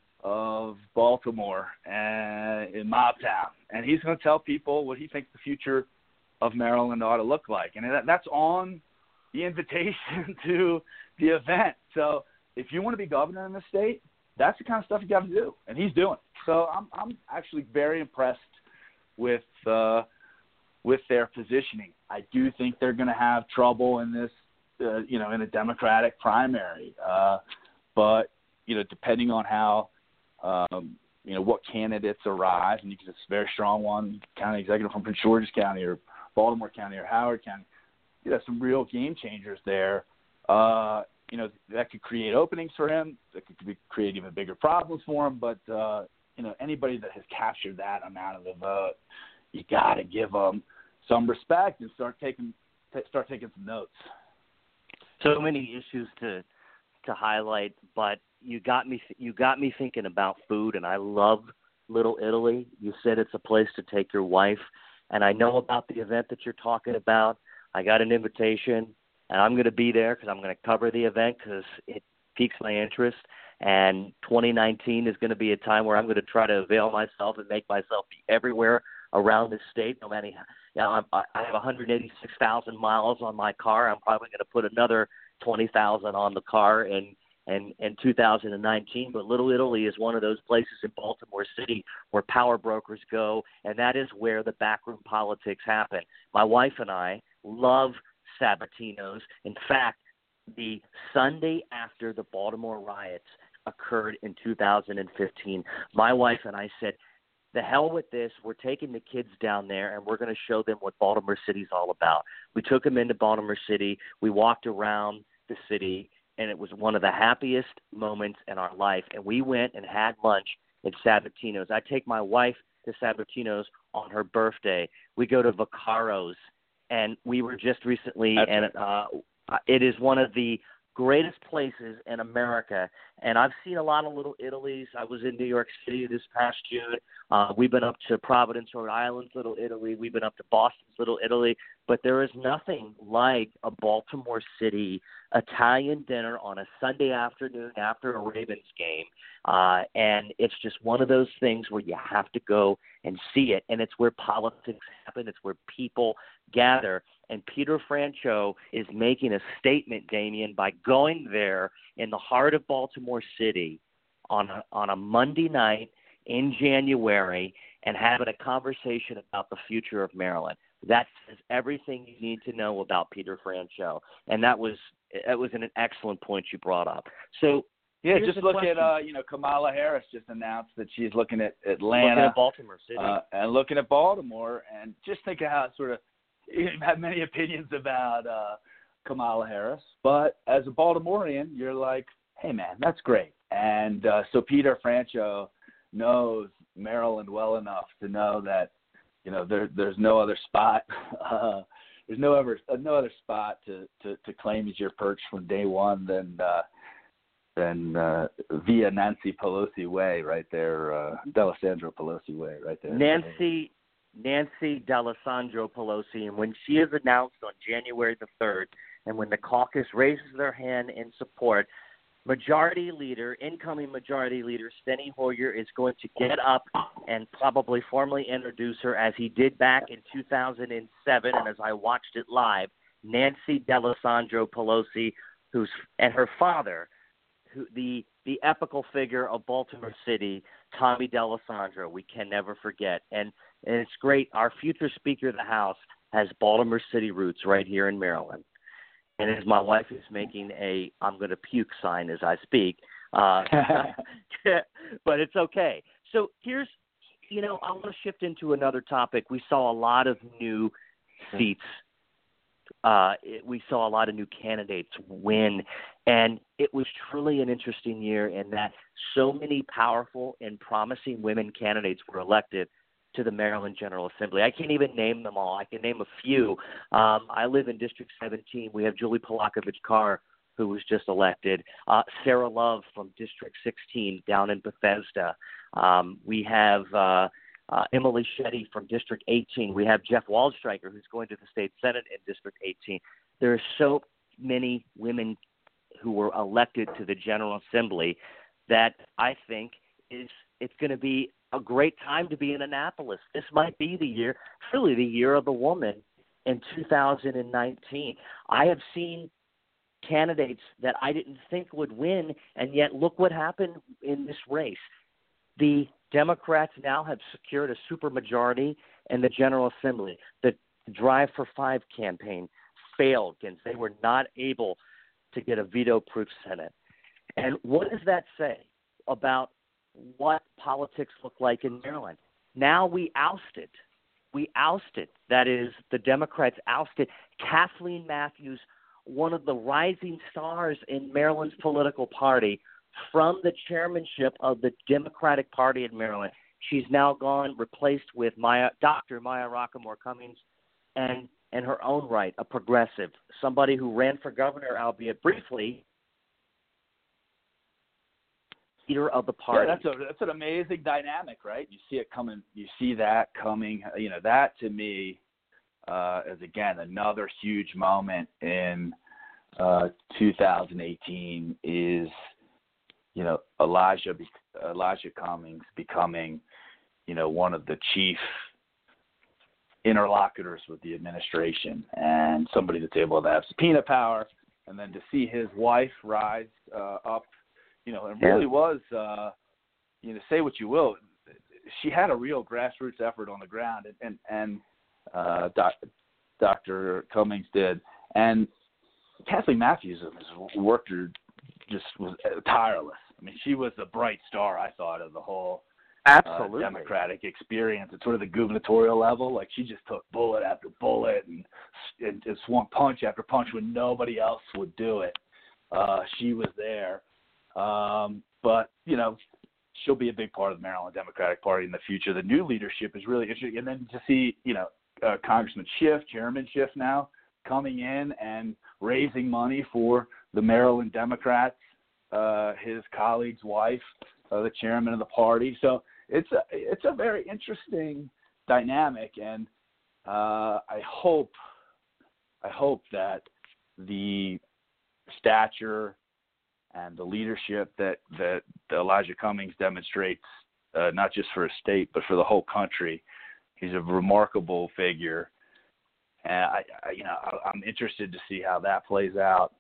of Baltimore and in Mobtown, and he's going to tell people what he thinks the future of Maryland ought to look like. And that, that's on the invitation to the event. So if you want to be governor in the state, that's the kind of stuff you got to do, and he's doing it. So I'm I'm actually very impressed with uh, with their positioning. I do think they're going to have trouble in this, uh, you know, in a Democratic primary. Uh, but you know, depending on how, um, you know, what candidates arrive, and you can just a very strong one, county executive from Prince George's County or Baltimore County or Howard County. You know, some real game changers there. Uh, you know, that could create openings for him. That could create even bigger problems for him. But, uh, you know, anybody that has captured that amount of the vote, you got to give them some respect and start taking t- start taking some notes. So many issues to to highlight, but you got me you got me thinking about food, and I love Little Italy. You said it's a place to take your wife, and I know about the event that you're talking about. I got an invitation, and I'm going to be there because I'm going to cover the event because it piques my interest. And twenty nineteen is going to be a time where I'm going to try to avail myself and make myself be everywhere around the state. No matter, you know, I'm, I have one hundred eighty-six thousand miles on my car. I'm probably going to put another twenty thousand on the car in, in, in two thousand nineteen. But Little Italy is one of those places in Baltimore City where power brokers go, and that is where the backroom politics happen. My wife and I love Sabatino's. In fact, the Sunday after the Baltimore riots occurred in two thousand fifteen, my wife and I said, the hell with this. We're taking the kids down there, and we're going to show them what Baltimore City's all about. We took them into Baltimore City. We walked around the city, and it was one of the happiest moments in our life. And we went and had lunch at Sabatino's. I take my wife to Sabatino's on her birthday. We go to Vaccaro's. And we were just recently, That's and uh, it is one of the greatest places in America. And I've seen a lot of Little Italys. I was in New York City this past June. Uh, we've been up to Providence, Rhode Island's Little Italy. We've been up to Boston's Little Italy. But there is nothing like a Baltimore City Italian dinner on a Sunday afternoon after a Ravens game. Uh, and it's just one of those things where you have to go and see it. And it's where politics happen. It's where people gather. And Peter Franchot is making a statement, Damien, by going there in the heart of Baltimore City on a, on a Monday night in January and having a conversation about the future of Maryland. That says everything you need to know about Peter Franchot. And that was that was an excellent point you brought up. So yeah, here's just the look question. at uh, you know, Kamala Harris just announced that she's looking at Atlanta, looking at Baltimore City, uh, and looking at Baltimore, and just think of how sort of you have many opinions about uh, Kamala Harris, but as a Baltimorean, you're like, hey man, that's great. And uh, so Peter Franchot knows Maryland well enough to know that you know there there's no other spot. Uh, There's no other no other spot to, to, to claim as your perch from day one than uh, than uh, via Nancy Pelosi Way right there, uh, D'Alessandro Pelosi Way right there. Nancy Nancy D'Alessandro Pelosi, and when she is announced on January the third, and when the caucus raises their hand in support, Majority Leader, incoming Majority Leader Steny Hoyer is going to get up and probably formally introduce her as he did back in two thousand seven, and as I watched it live, Nancy D'Alessandro Pelosi, who's and her father, who the the epical figure of Baltimore City, Tommy D'Alessandro, we can never forget. And, and it's great. Our future Speaker of the House has Baltimore City roots right here in Maryland. And as my wife is making a I'm going to puke sign as I speak, uh, but it's okay. So here's, you know, I want to shift into another topic. We saw a lot of new seats. Uh, it, we saw a lot of new candidates win, and it was truly an interesting year in that so many powerful and promising women candidates were elected to the Maryland General Assembly. I can't even name them all. I can name a few. Um, I live in District seventeen. We have Julie Polakovich-Carr, who was just elected. Uh, Sarah Love from District sixteen down in Bethesda. Um, we have uh, uh, Emily Shetty from District eighteen. We have Jeff Waldstreicher, who's going to the state Senate in District eighteen. There are so many women who were elected to the General Assembly that I think is it's going to be a great time to be in Annapolis. This might be the year, truly the year of the woman in two thousand nineteen. I have seen candidates that I didn't think would win, and yet look what happened in this race. The Democrats now have secured a supermajority in the General Assembly. The Drive for Five campaign failed because they were not able to get a veto-proof Senate. And what does that say about what politics look like in Maryland? Now we ousted. We ousted. That is, the Democrats ousted Kathleen Matthews, one of the rising stars in Maryland's political party, from the chairmanship of the Democratic Party in Maryland. She's now gone, replaced with Maya, Doctor Maya Rockamore Cummings, and in her own right, a progressive, somebody who ran for governor, albeit briefly, leader of the party. Yeah, that's a that's an amazing dynamic, right? You see it coming. You see that coming. You know, that to me uh, is again another huge moment in uh, two thousand eighteen. Is you know Elijah Elijah Cummings becoming you know one of the chief interlocutors with the administration and somebody that's able to have subpoena power, and then to see his wife rise uh, up. You know, it really was, uh, you know, say what you will, she had a real grassroots effort on the ground, and, and, and uh, doc, Doctor Cummings did. And Kathleen Matthews worked her, just was tireless. I mean, she was the bright star, I thought, of the whole Absolutely. Uh, Democratic experience at sort of the gubernatorial level. Like, she just took bullet after bullet and, and, and swung punch after punch when nobody else would do it. Uh, she was there. Um, but, you know, she'll be a big part of the Maryland Democratic Party in the future. The new leadership is really interesting. And then to see, you know, uh, Congressman Schiff, Chairman Schiff now coming in and raising money for the Maryland Democrats, uh, his colleague's wife, uh, the chairman of the party. So it's a, it's a very interesting dynamic. And uh, I hope, I hope that the stature and the leadership that, that Elijah Cummings demonstrates, uh, not just for a state, but for the whole country. He's a remarkable figure. And I, I you know, I, I'm interested to see how that plays out.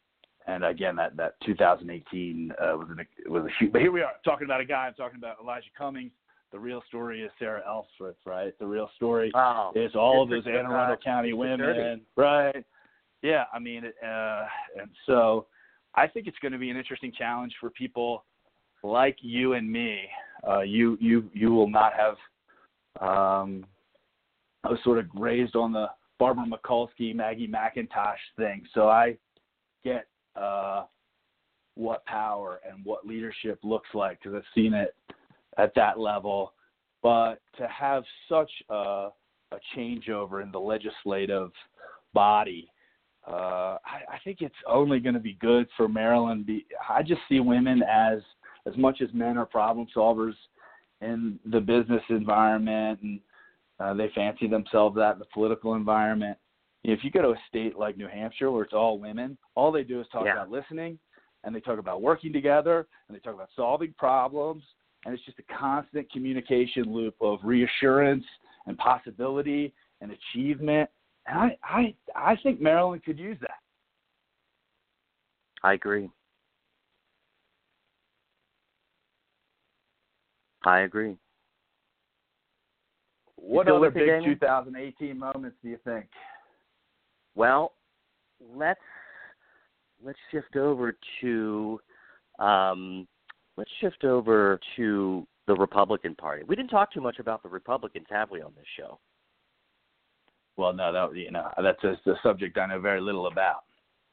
and again, that, that two thousand eighteen uh, was, an, was a shoot. But here we are talking about a guy. I'm talking about Elijah Cummings. The real story is Sarah Ellsworth, right? The real story oh, is all of those District, Anne Arundel uh, County District women, thirty. right? Yeah, I mean, uh, and so I think it's going to be an interesting challenge for people like you and me. Uh, you you you will not have um, I was sort of raised on the Barbara Mikulski, Maggie McIntosh thing, so I get uh, what power and what leadership looks like because I've seen it at that level. But to have such a, a changeover in the legislative body, uh, I, I think it's only going to be good for Maryland. Be, I just see women as as much as men are problem solvers in the business environment, and uh, they fancy themselves that in the political environment. If you go to a state like New Hampshire where it's all women, all they do is talk yeah. about listening, and they talk about working together, and they talk about solving problems, and it's just a constant communication loop of reassurance and possibility and achievement. And I, I, I think Maryland could use that. I agree. I agree. What other big two thousand eighteen moments do you think? Well, let's let's shift over to um, let's shift over to the Republican Party. We didn't talk too much about the Republicans, have we, on this show? Well, no, that you know that's a, a subject I know very little about.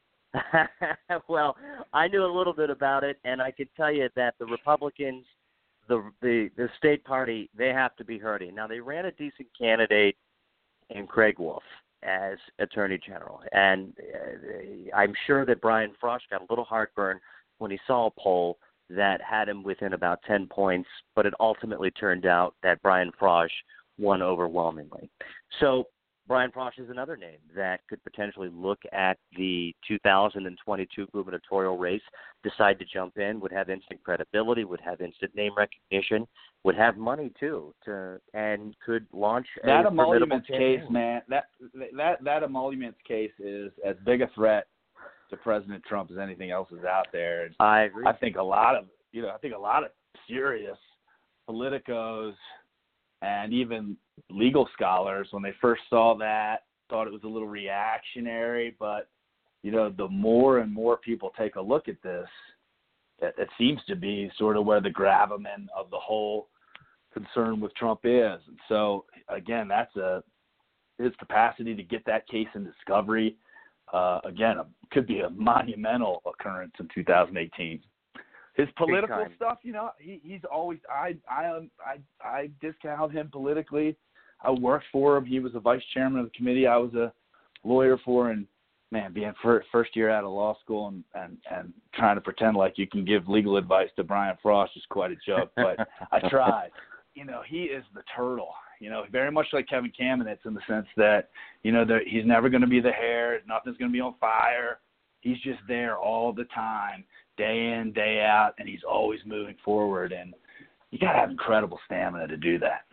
Well, I knew a little bit about it, and I could tell you that the Republicans, the the the state party, they have to be hurting. Now, they ran a decent candidate in Craig Wolf as Attorney General, and uh, I'm sure that Brian Frosh got a little heartburn when he saw a poll that had him within about ten points, but it ultimately turned out that Brian Frosh won overwhelmingly. So Brian Frosh is another name that could potentially look at the two thousand twenty-two gubernatorial race, decide to jump in, would have instant credibility, would have instant name recognition, would have money too, to and could launch that a emoluments campaign. case, man. That that that emoluments case is as big a threat to President Trump as anything else is out there. And I agree. I think a lot of you know I think a lot of serious politicos and even legal scholars, when they first saw that, thought it was a little reactionary. But, you know, the more and more people take a look at this, it, it seems to be sort of where the gravamen of the whole concern with Trump is. And so, again, that's a his capacity to get that case in discovery, uh, again, a, could be a monumental occurrence in two thousand eighteen. His political stuff, you know, he, he's always I I I I discount him politically. I worked for him. He was the vice chairman of the committee I was a lawyer for, and man, being first, first year out of law school and, and and trying to pretend like you can give legal advice to Brian Frosh is quite a joke. But I tried. You know, he is the turtle. You know, very much like Kevin Kamenetz in the sense that you know that he's never going to be the hare. Nothing's going to be on fire. He's just there all the time, day in, day out, and he's always moving forward. And you got to have incredible stamina to do that.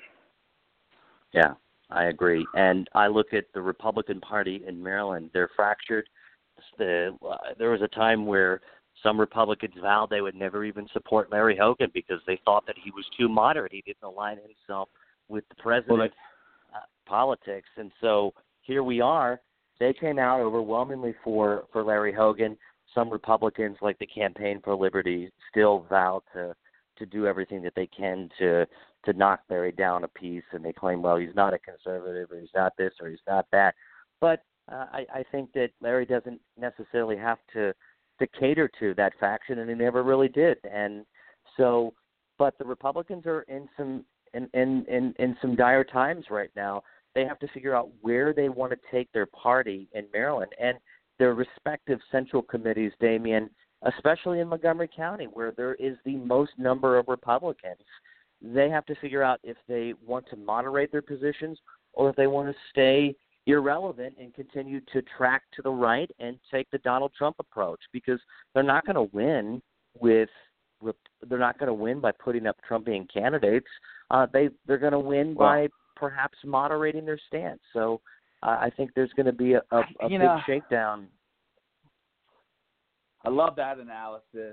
Yeah, I agree. And I look at the Republican Party in Maryland. They're fractured. The, uh, there was a time where some Republicans vowed they would never even support Larry Hogan because they thought that he was too moderate. He didn't align himself with the president's well, uh, politics. And so here we are. They came out overwhelmingly for, for Larry Hogan. Some Republicans, like the Campaign for Liberty, still vow to, to do everything that they can to to knock Larry down a piece, and they claim, well, he's not a conservative, or he's not this, or he's not that. But uh, I, I think that Larry doesn't necessarily have to, to cater to that faction, and he never really did. And so, but the Republicans are in some in, in, in, in some dire times right now. They have to figure out where they want to take their party in Maryland and their respective central committees, Damian, especially in Montgomery County, where there is the most number of Republicans. They have to figure out if they want to moderate their positions or if they want to stay irrelevant and continue to track to the right and take the Donald Trump approach, because they're not going to win with, with they're not going to win by putting up Trumpian candidates. Uh, they they're going to win well, by perhaps moderating their stance. So uh, I think there's going to be a, a, a big know, shakedown. I love that analysis.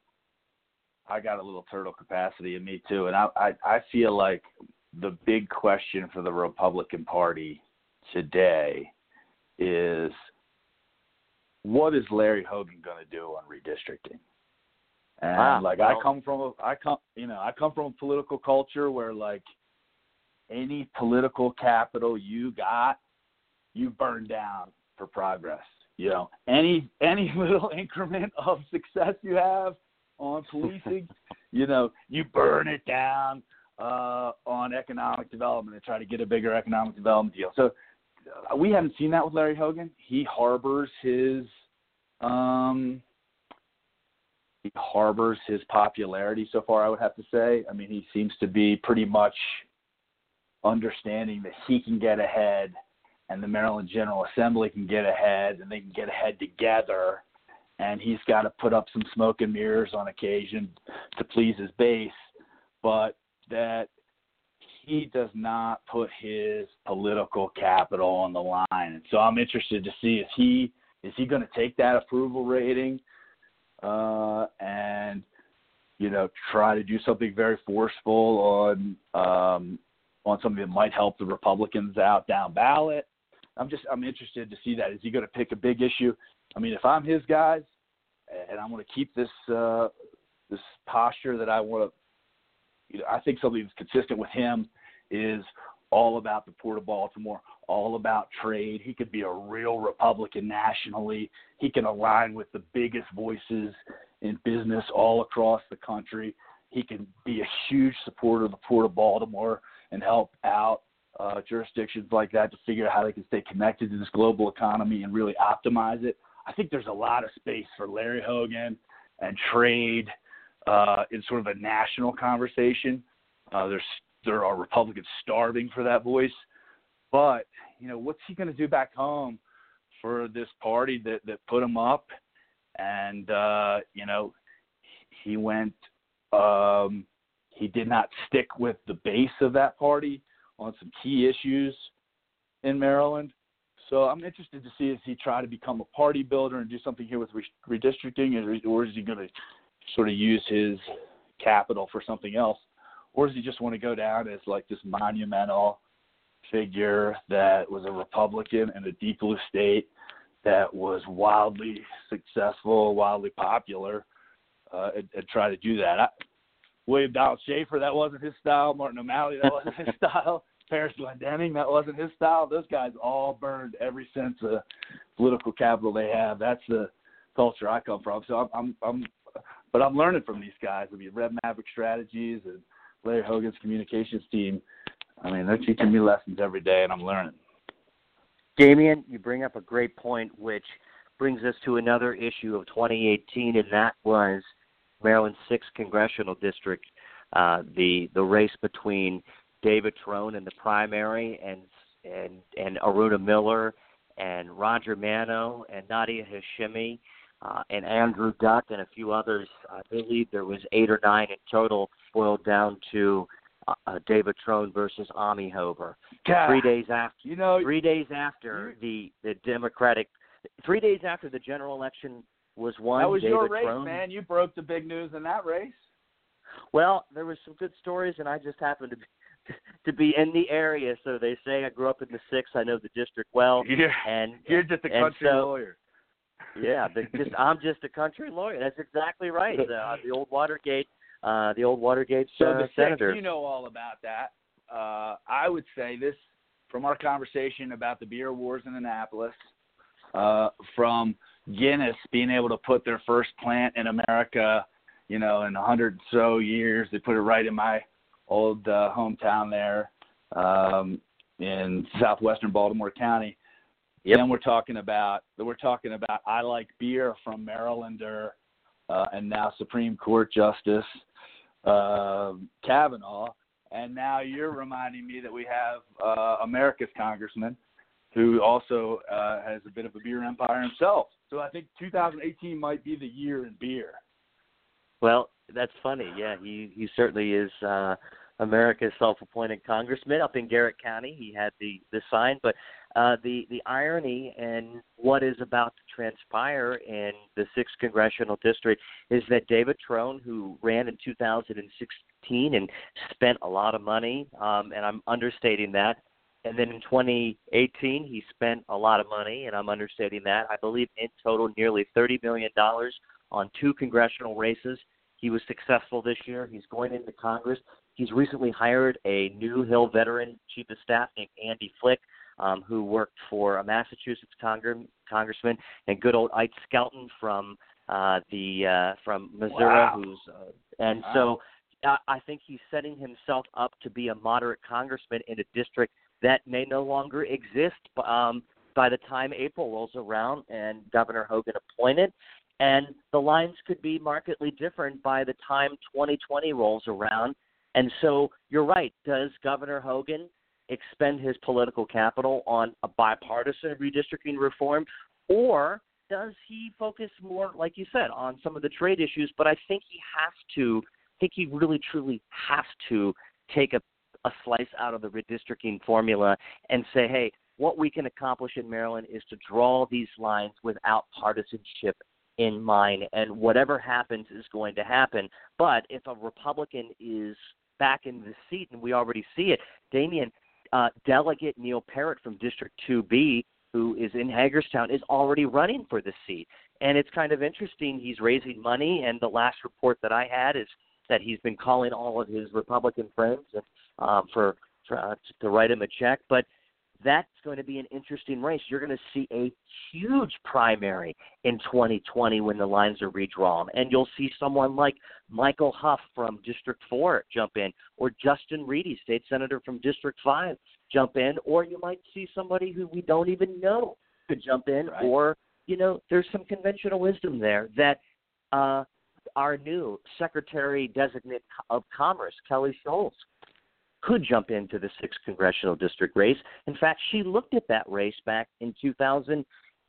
I got a little turtle capacity in me too, and I, I, I feel like the big question for the Republican Party today is, what is Larry Hogan going to do on redistricting? And ah, like well, I come from a, I come you know I come from a political culture where like any political capital you got, you burn down for progress. You know, any any little increment of success you have on policing, you know, you burn it down uh, on economic development and try to get a bigger economic development deal. So uh, we haven't seen that with Larry Hogan. He harbors his um, he harbors his popularity so far, I would have to say. I mean, he seems to be pretty much understanding that he can get ahead and the Maryland General Assembly can get ahead and they can get ahead together, and he's got to put up some smoke and mirrors on occasion to please his base, but that he does not put his political capital on the line. And so I'm interested to see, is he is he going to take that approval rating uh, and, you know, try to do something very forceful on um, on something that might help the Republicans out down ballot? I'm just I'm interested to see that. Is he going to pick a big issue? I mean, if I'm his guys, and I'm going to keep this uh, this posture that I want to, you know, I think something that's consistent with him is all about the Port of Baltimore, all about trade. He could be a real Republican nationally. He can align with the biggest voices in business all across the country. He can be a huge supporter of the Port of Baltimore and help out uh, jurisdictions like that to figure out how they can stay connected to this global economy and really optimize it. I think there's a lot of space for Larry Hogan and trade uh, in sort of a national conversation. Uh, there's there are Republicans starving for that voice, but you know, what's he going to do back home for this party that that put him up? And uh, you know, he went. Um, he did not stick with the base of that party on some key issues in Maryland. So I'm interested to see if he try to become a party builder and do something here with redistricting, or is he going to sort of use his capital for something else? Or does he just want to go down as like this monumental figure that was a Republican in a deep blue state that was wildly successful, wildly popular, uh, and, and try to do that? I, William Donald Schaefer, that wasn't his style. Martin O'Malley, that wasn't his style. Paris Glendening, that wasn't his style. Those guys all burned every sense of political capital they have. That's the culture I come from. So I'm, I'm, I'm but I'm learning from these guys. I mean, Red Maverick Strategies and Larry Hogan's communications team. I mean, they're teaching me lessons every day, and I'm learning. Damian, you bring up a great point, which brings us to another issue of twenty eighteen, and that was Maryland's sixth congressional district, uh, the the race between David Trone in the primary and and and Aruna Miller and Roger Mano and Nadia Hashimi uh, and Andrew Duck and a few others. I believe there was eight or nine in total, boiled down to uh, uh, David Trone versus Ami Hober. God, three days after, you know, three days after the the Democratic, three days after the general election was won. That was David your race, Trone, man. You broke the big news in that race. Well, there was some good stories, and I just happened to be, to be in the area. So they say I grew up in the six. I know the district well. Yeah, and you're just a country so, lawyer. Yeah, but just I'm just a country lawyer. That's exactly right. Uh, the old Watergate, uh, the old Watergate so uh, the senator. Six, you know all about that. Uh, I would say this from our conversation about the beer wars in Annapolis, uh, from Guinness being able to put their first plant in America, you know, in a hundred so years. They put it right in my old uh, hometown there um, in southwestern Baltimore County. Yep. Then we're talking about we're talking about I Like Beer from Marylander uh, and now Supreme Court Justice uh, Kavanaugh. And now you're reminding me that we have uh, America's congressman who also uh, has a bit of a beer empire himself. So I think two thousand eighteen might be the year in beer. Well, that's funny. Yeah, he, he certainly is uh, America's self-appointed congressman up in Garrett County. He had the, the sign, but uh, the, the irony and what is about to transpire in the sixth Congressional District is that David Trone, who ran in two thousand sixteen and spent a lot of money, um, and I'm understating that, and then in twenty eighteen he spent a lot of money, and I'm understating that, I believe in total nearly thirty million dollars on two congressional races. He was successful this year. He's going into Congress. He's recently hired a new Hill veteran chief of staff named Andy Flick, um, who worked for a Massachusetts Congre- congressman, and good old Ike Skelton from uh, the uh, from Missouri. Wow. Who's uh, and Wow. so uh, I think he's setting himself up to be a moderate congressman in a district that may no longer exist um, by the time April rolls around and Governor Hogan appointed. And the lines could be markedly different by the time twenty twenty rolls around. And so you're right. Does Governor Hogan expend his political capital on a bipartisan redistricting reform, or does he focus more, like you said, on some of the trade issues? But I think he has to, I think he really, truly has to take a, a slice out of the redistricting formula and say, hey, what we can accomplish in Maryland is to draw these lines without partisanship in mind, and whatever happens is going to happen. But if a Republican is back in the seat, and we already see it, Damian, uh, Delegate Neil Parrott from District two B, who is in Hagerstown, is already running for the seat. And it's kind of interesting. He's raising money, and the last report that I had is that he's been calling all of his Republican friends um, for, for uh, to write him a check. But that's going to be an interesting race. You're going to see a huge primary in twenty twenty when the lines are redrawn. And you'll see someone like Michael Huff from District four jump in, or Justin Reedy, state senator from District five, jump in, or you might see somebody who we don't even know could jump in, right. or, you know, there's some conventional wisdom there that uh, our new Secretary-designate of Commerce, Kelly Schultz, could jump into the sixth Congressional District race. In fact, she looked at that race back in two thousand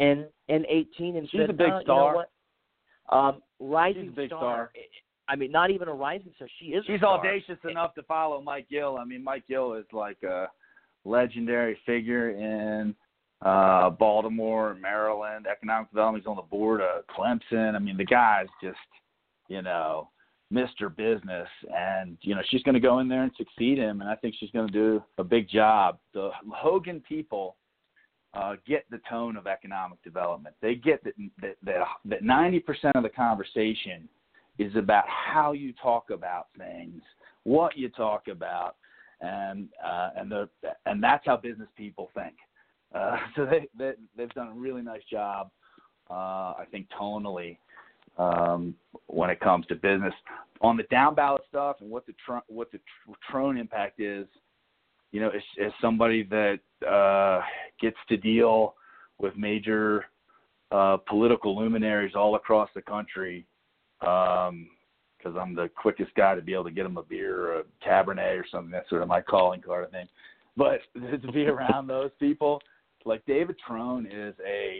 eighteen and She's said, a big oh, star. You know what? Um, rising She's a big star. star. I mean, not even a rising star. She is. She's a star. audacious enough to follow Mike Gill. I mean, Mike Gill is like a legendary figure in uh, Baltimore, Maryland, economic development. He's on the board of Clemson. I mean, the guy's just, you know, Mister Business, and you know she's going to go in there and succeed him, and I think she's going to do a big job. The Hogan people uh, get the tone of economic development. They get that that that, that ninety percent of the conversation is about how you talk about things, what you talk about, and uh, and the and that's how business people think. Uh, so they, they they've done a really nice job, uh, I think, tonally. Um, when it comes to business, on the down ballot stuff and what the tr- what the tr- Trone impact is, you know, as, as somebody that uh, gets to deal with major uh, political luminaries all across the country, because um, I'm the quickest guy to be able to get them a beer or a Cabernet or something. That's sort of my calling card, I think. But to be around those people, like David Trone is a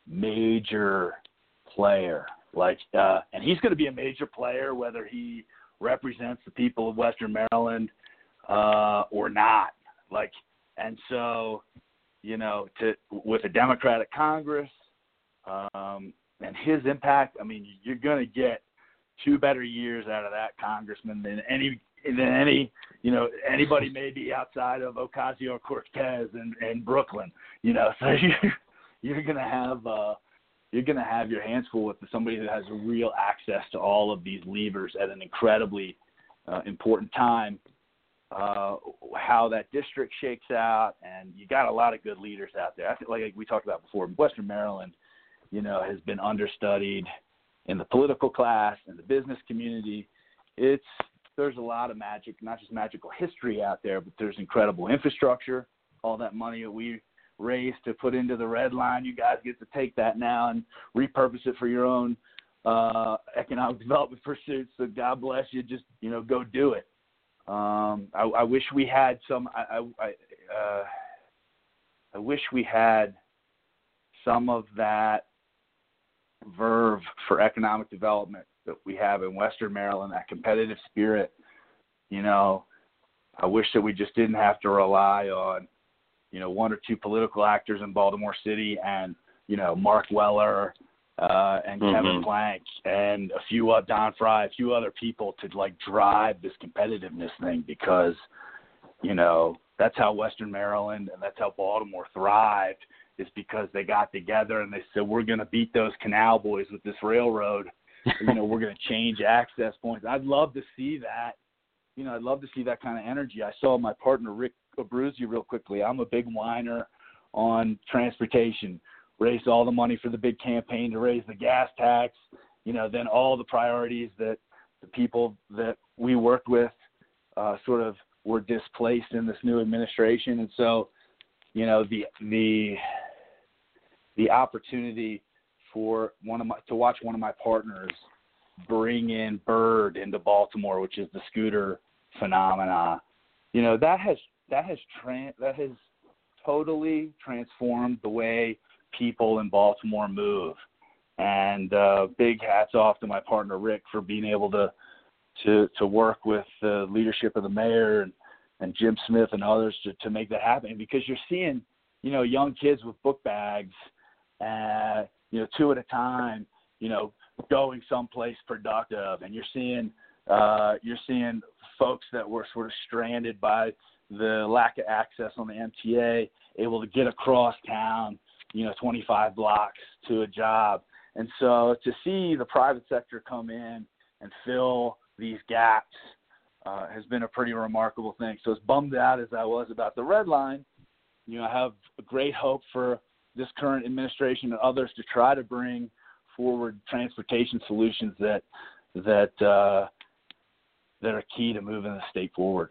major player. Like, uh, and he's going to be a major player whether he represents the people of Western Maryland uh, or not. Like, and so, you know, to with a Democratic Congress um, and his impact, I mean, you're going to get two better years out of that congressman than any than any you know anybody maybe outside of Ocasio-Cortez and, and Brooklyn. You know, so you're, you're going to have. Uh, You're going to have your hands full with somebody that has real access to all of these levers at an incredibly uh, important time. Uh, how that district shakes out, and you got a lot of good leaders out there. I think, like we talked about before, Western Maryland, you know, has been understudied in the political class and the business community. It's there's a lot of magic, not just magical history out there, but there's incredible infrastructure. All that money that we race to put into the red line, you guys get to take that now and repurpose it for your own uh, economic development pursuits. So God bless you. Just, you know, go do it. Um, I, I wish we had some, I, I, uh, I wish we had some of that verve for economic development that we have in Western Maryland, that competitive spirit. You know, I wish that we just didn't have to rely on, you know, one or two political actors in Baltimore City and, you know, Mark Weller uh, and mm-hmm. Kevin Plank and a few, uh, Don Fry, a few other people to, like, drive this competitiveness thing because, you know, that's how Western Maryland and that's how Baltimore thrived is because they got together and they said, we're going to beat those canal boys with this railroad. You know, we're going to change access points. I'd love to see that. You know, I'd love to see that kind of energy. I saw my partner, Rick Abruzzi, real quickly. I'm a big whiner on transportation. Raised all the money for the big campaign to raise the gas tax. You know, then all the priorities that the people that we worked with uh, sort of were displaced in this new administration. And so, you know, the the the opportunity for one of my to watch one of my partners bring in Bird into Baltimore, which is the scooter phenomena, you know, that has that has tra- that has totally transformed the way people in Baltimore move. And uh, big hats off to my partner Rick for being able to to to work with the leadership of the mayor and, and Jim Smith and others to, to make that happen. Because you're seeing, you know, young kids with book bags, uh, you know, two at a time, you know, going someplace productive, and you're seeing uh, you're seeing folks that were sort of stranded by the lack of access on the M T A able to get across town, you know, twenty-five blocks to a job. And so to see the private sector come in and fill these gaps uh, has been a pretty remarkable thing. So as bummed out as I was about the red line, you know, I have a great hope for this current administration and others to try to bring forward transportation solutions that that uh, that are key to moving the state forward.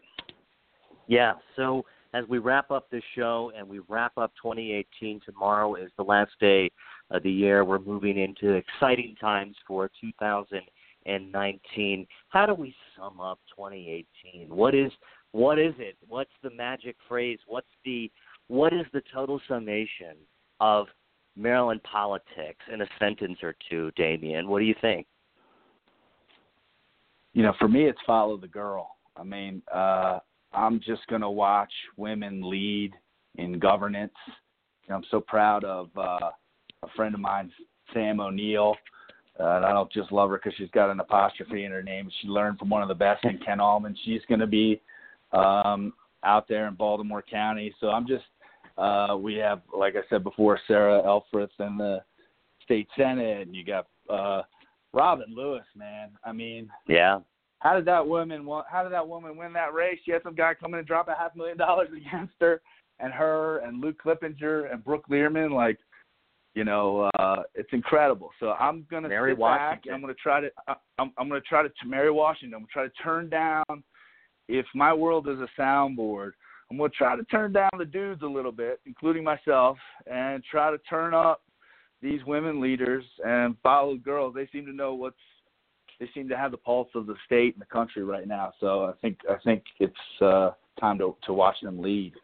Yeah. So as we wrap up this show and we wrap up twenty eighteen, tomorrow is the last day of the year. We're moving into exciting times for two thousand nineteen. How do we sum up twenty eighteen? What is what is it? What's the magic phrase? What's the what is the total summation of Maryland politics in a sentence or two, Damian? What do you think? You know, for me, it's follow the girl. I mean, uh, I'm just going to watch women lead in governance. You know, I'm so proud of uh, a friend of mine, Sam O'Neill. Uh, and I don't just love her because she's got an apostrophe in her name. She learned from one of the best in Ken Allman. She's going to be um, out there in Baltimore County. So I'm just Uh, we have, like I said before, Sarah Elfrith in the state senate, and you got uh, Robin Lewis, man. I mean, yeah. How did that woman? How did that woman win that race? She had some guy come in and drop a half million dollars against her, and her and Luke Clippinger and Brooke Learman. Like, you know, uh, it's incredible. So I'm gonna Mary sit Washington. back. And I'm gonna try to. I'm, I'm gonna try to Mary Washington. I'm gonna try to turn down. If my world is a soundboard, I'm going to try to turn down the dudes a little bit, including myself, and try to turn up these women leaders and follow girls. They seem to know what's – they seem to have the pulse of the state and the country right now. So I think I think it's uh, time to, to watch them lead.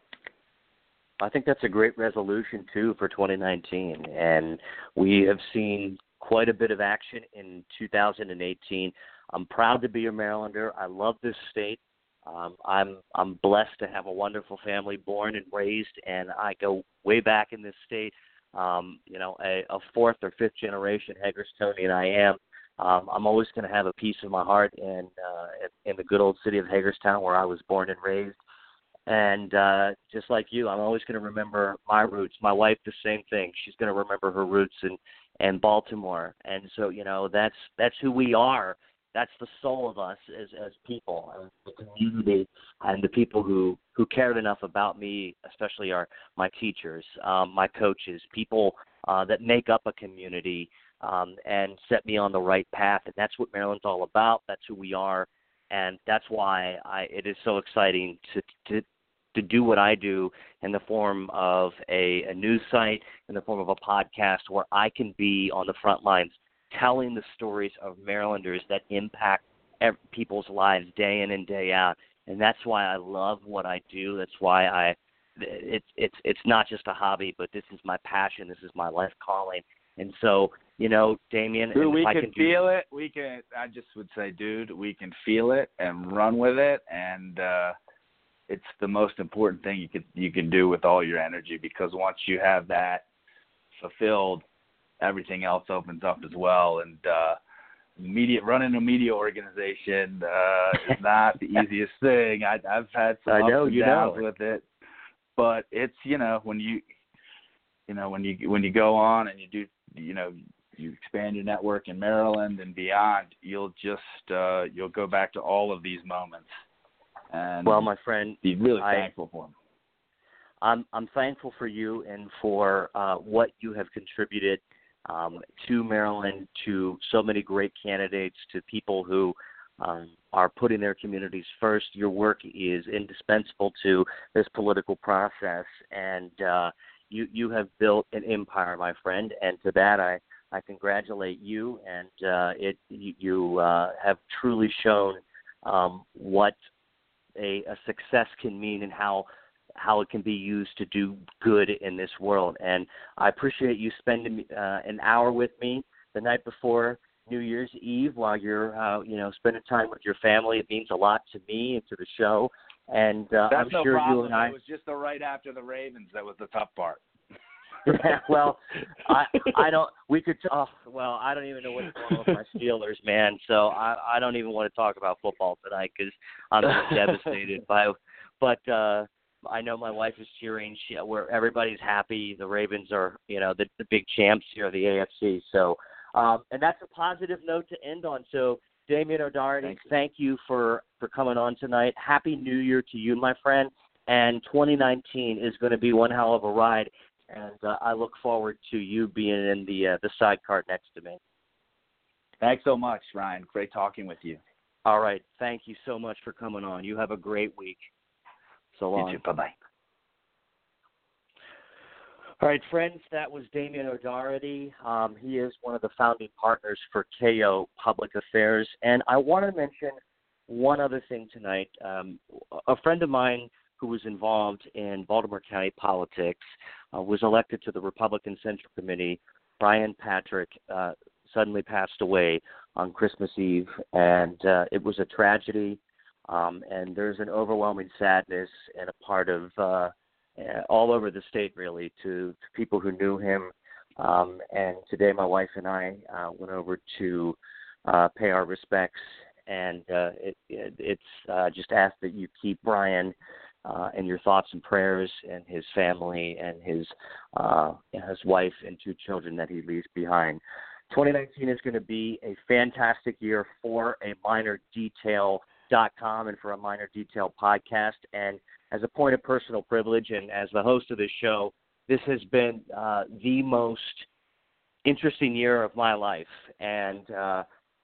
I think that's a great resolution, too, for twenty nineteen. And we have seen quite a bit of action in two thousand eighteen. I'm proud to be a Marylander. I love this state. Um, I'm I'm blessed to have a wonderful family, born and raised, and I go way back in this state. Um, you know, a, a fourth or fifth generation Hagerstonian I am. Um, I'm always going to have a piece of my heart in uh, in the good old city of Hagerstown, where I was born and raised. And uh, just like you, I'm always going to remember my roots. My wife, the same thing. She's going to remember her roots in, in Baltimore. And so, you know, that's that's who we are. That's the soul of us as as people, and the community, and the people who, who cared enough about me, especially our my teachers, um, my coaches, people uh, that make up a community um, and set me on the right path. And that's what Maryland's all about. That's who we are, and that's why I, it is so exciting to to to do what I do in the form of a, a news site, in the form of a podcast, where I can be on the front lines, telling the stories of Marylanders that impact people's lives day in and day out. And that's why I love what I do. That's why I it's it's it's not just a hobby, but this is my passion. This is my life calling. And so, you know, Damian, dude, we if I can, can feel do... it. We can. I just would say, dude, we can feel it and run with it. And uh, it's the most important thing you can you can do with all your energy, because once you have that fulfilled, everything else opens up as well. And uh, media running a media organization uh, is not the easiest thing. I, I've had some I ups know, and you downs know. with it, but it's you know when you you know when you when you go on and you do you know you expand your network in Maryland and beyond, you'll just uh, you'll go back to all of these moments. And well, my friend, be really I, thankful for them. I'm I'm thankful for you and for uh, what you have contributed um, to Maryland, to so many great candidates, to people who um, are putting their communities first. Your work is indispensable to this political process, and uh, you you have built an empire, my friend. And to that, I, I congratulate you. And uh, it you, you uh, have truly shown um, what A, a success can mean and how how it can be used to do good in this world. And I appreciate you spending uh, an hour with me the night before New Year's Eve while you're uh, you know spending time with your family. It means a lot to me and to the show. And uh, That's I'm no sure problem. you and I. It was just the right after the Ravens that was the tough part. Yeah, well, I I don't. We could. Oh, well, I don't even know what's going on with my Steelers, man. So I I don't even want to talk about football tonight because I'm just devastated by. But uh, I know my wife is cheering. She, where everybody's happy. The Ravens are, you know, the, the big champs here of the A F C. So, um, and that's a positive note to end on. So, Damien O'Doherty, Thanks. thank you for for coming on tonight. Happy New Year to you, my friend. And twenty nineteen is going to be one hell of a ride. And uh, I look forward to you being in the uh, the sidecar next to me. Thanks so much, Ryan. Great talking with you. All right. Thank you so much for coming on. You have a great week. So long. You too. Bye-bye. All right, friends, that was Damien O'Doherty. Um, he is one of the founding partners for K O Public Affairs. And I want to mention one other thing tonight. Um, a friend of mine who was involved in Baltimore County politics, uh, was elected to the Republican Central Committee. Brian Patrick uh, suddenly passed away on Christmas Eve, and uh, it was a tragedy. Um, and there's an overwhelming sadness and a part of uh, all over the state, really, to, to people who knew him. Um, and today my wife and I uh, went over to uh, pay our respects, and uh, it, it, it's uh, just asked that you keep Brian Uh, and your thoughts and prayers, and his family, and his uh, his wife and two children that he leaves behind. twenty nineteen is going to be a fantastic year for a minor detail dot com and for a Minor Detail podcast. And as a point of personal privilege, and as the host of this show, this has been uh, the most interesting year of my life. And uh,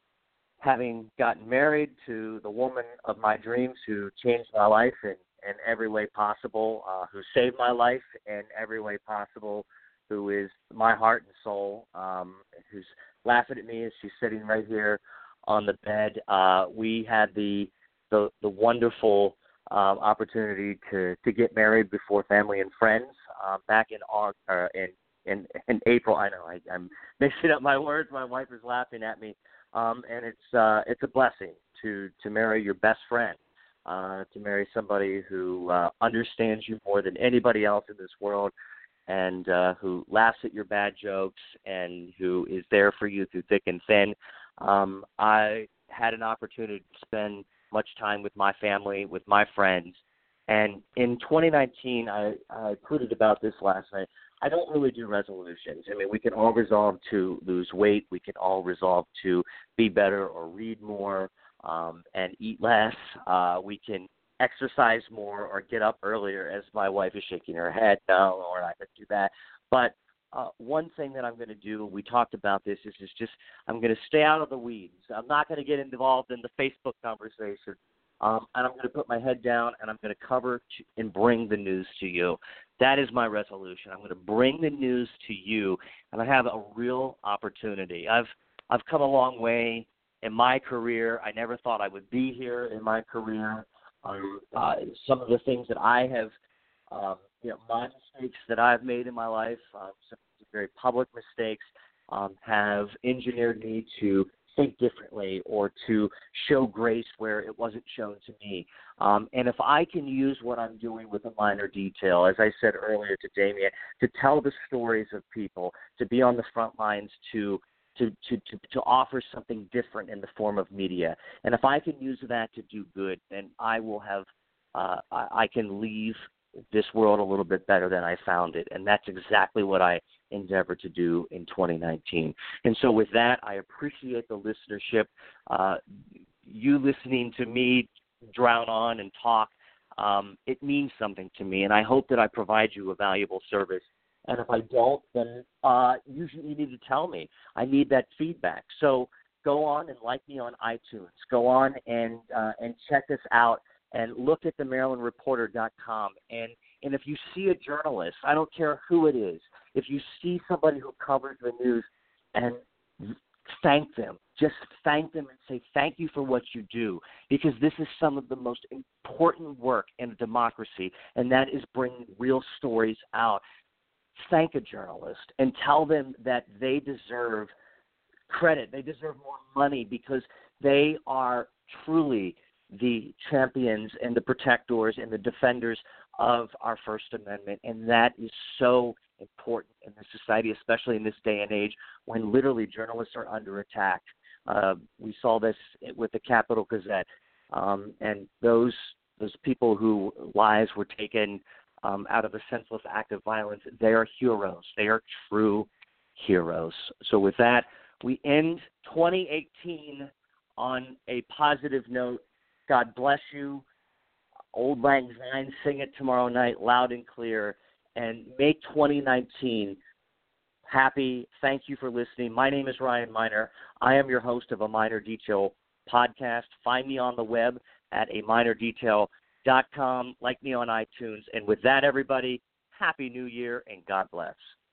having gotten married to the woman of my dreams, who changed my life and in every way possible, uh, who saved my life in every way possible, who is my heart and soul, um, who's laughing at me as she's sitting right here on the bed. Uh, we had the the, the wonderful uh, opportunity to, to get married before family and friends uh, back in August, uh, in, in in April. I know I, I'm mixing up my words. My wife is laughing at me, um, and it's uh, it's a blessing to to marry your best friend. Uh, to marry somebody who uh, understands you more than anybody else in this world, and uh, who laughs at your bad jokes, and who is there for you through thick and thin. Um, I had an opportunity to spend much time with my family, with my friends, and in twenty nineteen, I, I tweeted about this last night. I don't really do resolutions. I mean, we can all resolve to lose weight. We can all resolve to be better or read more. Um, and eat less. Uh, we can exercise more or get up earlier, as my wife is shaking her head. No, we're not going to do that. But uh, one thing that I'm going to do, we talked about this, is, is just I'm going to stay out of the weeds. I'm not going to get involved in the Facebook conversation. Um, and I'm going to put my head down, and I'm going to cover to, and bring the news to you. That is my resolution. I'm going to bring the news to you, and I have a real opportunity. I've I've come a long way in my career. I never thought I would be here in my career. Um, uh, some of the things that I have, um, you know, my mistakes that I've made in my life, um, some very public mistakes, um, have engineered me to think differently or to show grace where it wasn't shown to me. Um, and if I can use what I'm doing with A Minor Detail, as I said earlier to Damien, to tell the stories of people, to be on the front lines, to To, to, to, to offer something different in the form of media. And if I can use that to do good, then I will have, uh, I, I can leave this world a little bit better than I found it. And that's exactly what I endeavor to do in twenty nineteen. And so with that, I appreciate the listenership. Uh, you listening to me drown on and talk, um, it means something to me. And I hope that I provide you a valuable service. And if I don't, then uh, usually you need to tell me. I need that feedback. So go on and like me on iTunes. Go on and uh, and check us out and look at the maryland reporter dot com. And, and if you see a journalist, I don't care who it is, if you see somebody who covers the news, and thank them. Just thank them and say thank you for what you do, because this is some of the most important work in a democracy, and that is bringing real stories out. Thank a journalist and tell them that they deserve credit. They deserve more money because they are truly the champions and the protectors and the defenders of our First Amendment. And that is so important in this society, especially in this day and age when literally journalists are under attack. Uh, we saw this with the Capitol Gazette, um, and those those people whose lives were taken Um, out of a senseless act of violence, they are heroes. They are true heroes. So with that, we end twenty eighteen on a positive note. God bless you. Old Lang Syne, sing it tomorrow night loud and clear. And make twenty nineteen happy. Thank you for listening. My name is Ryan Miner. I am your host of A Minor Detail podcast. Find me on the web at a minor detail dot com. Like me on iTunes. And with that, everybody, Happy New Year and God bless.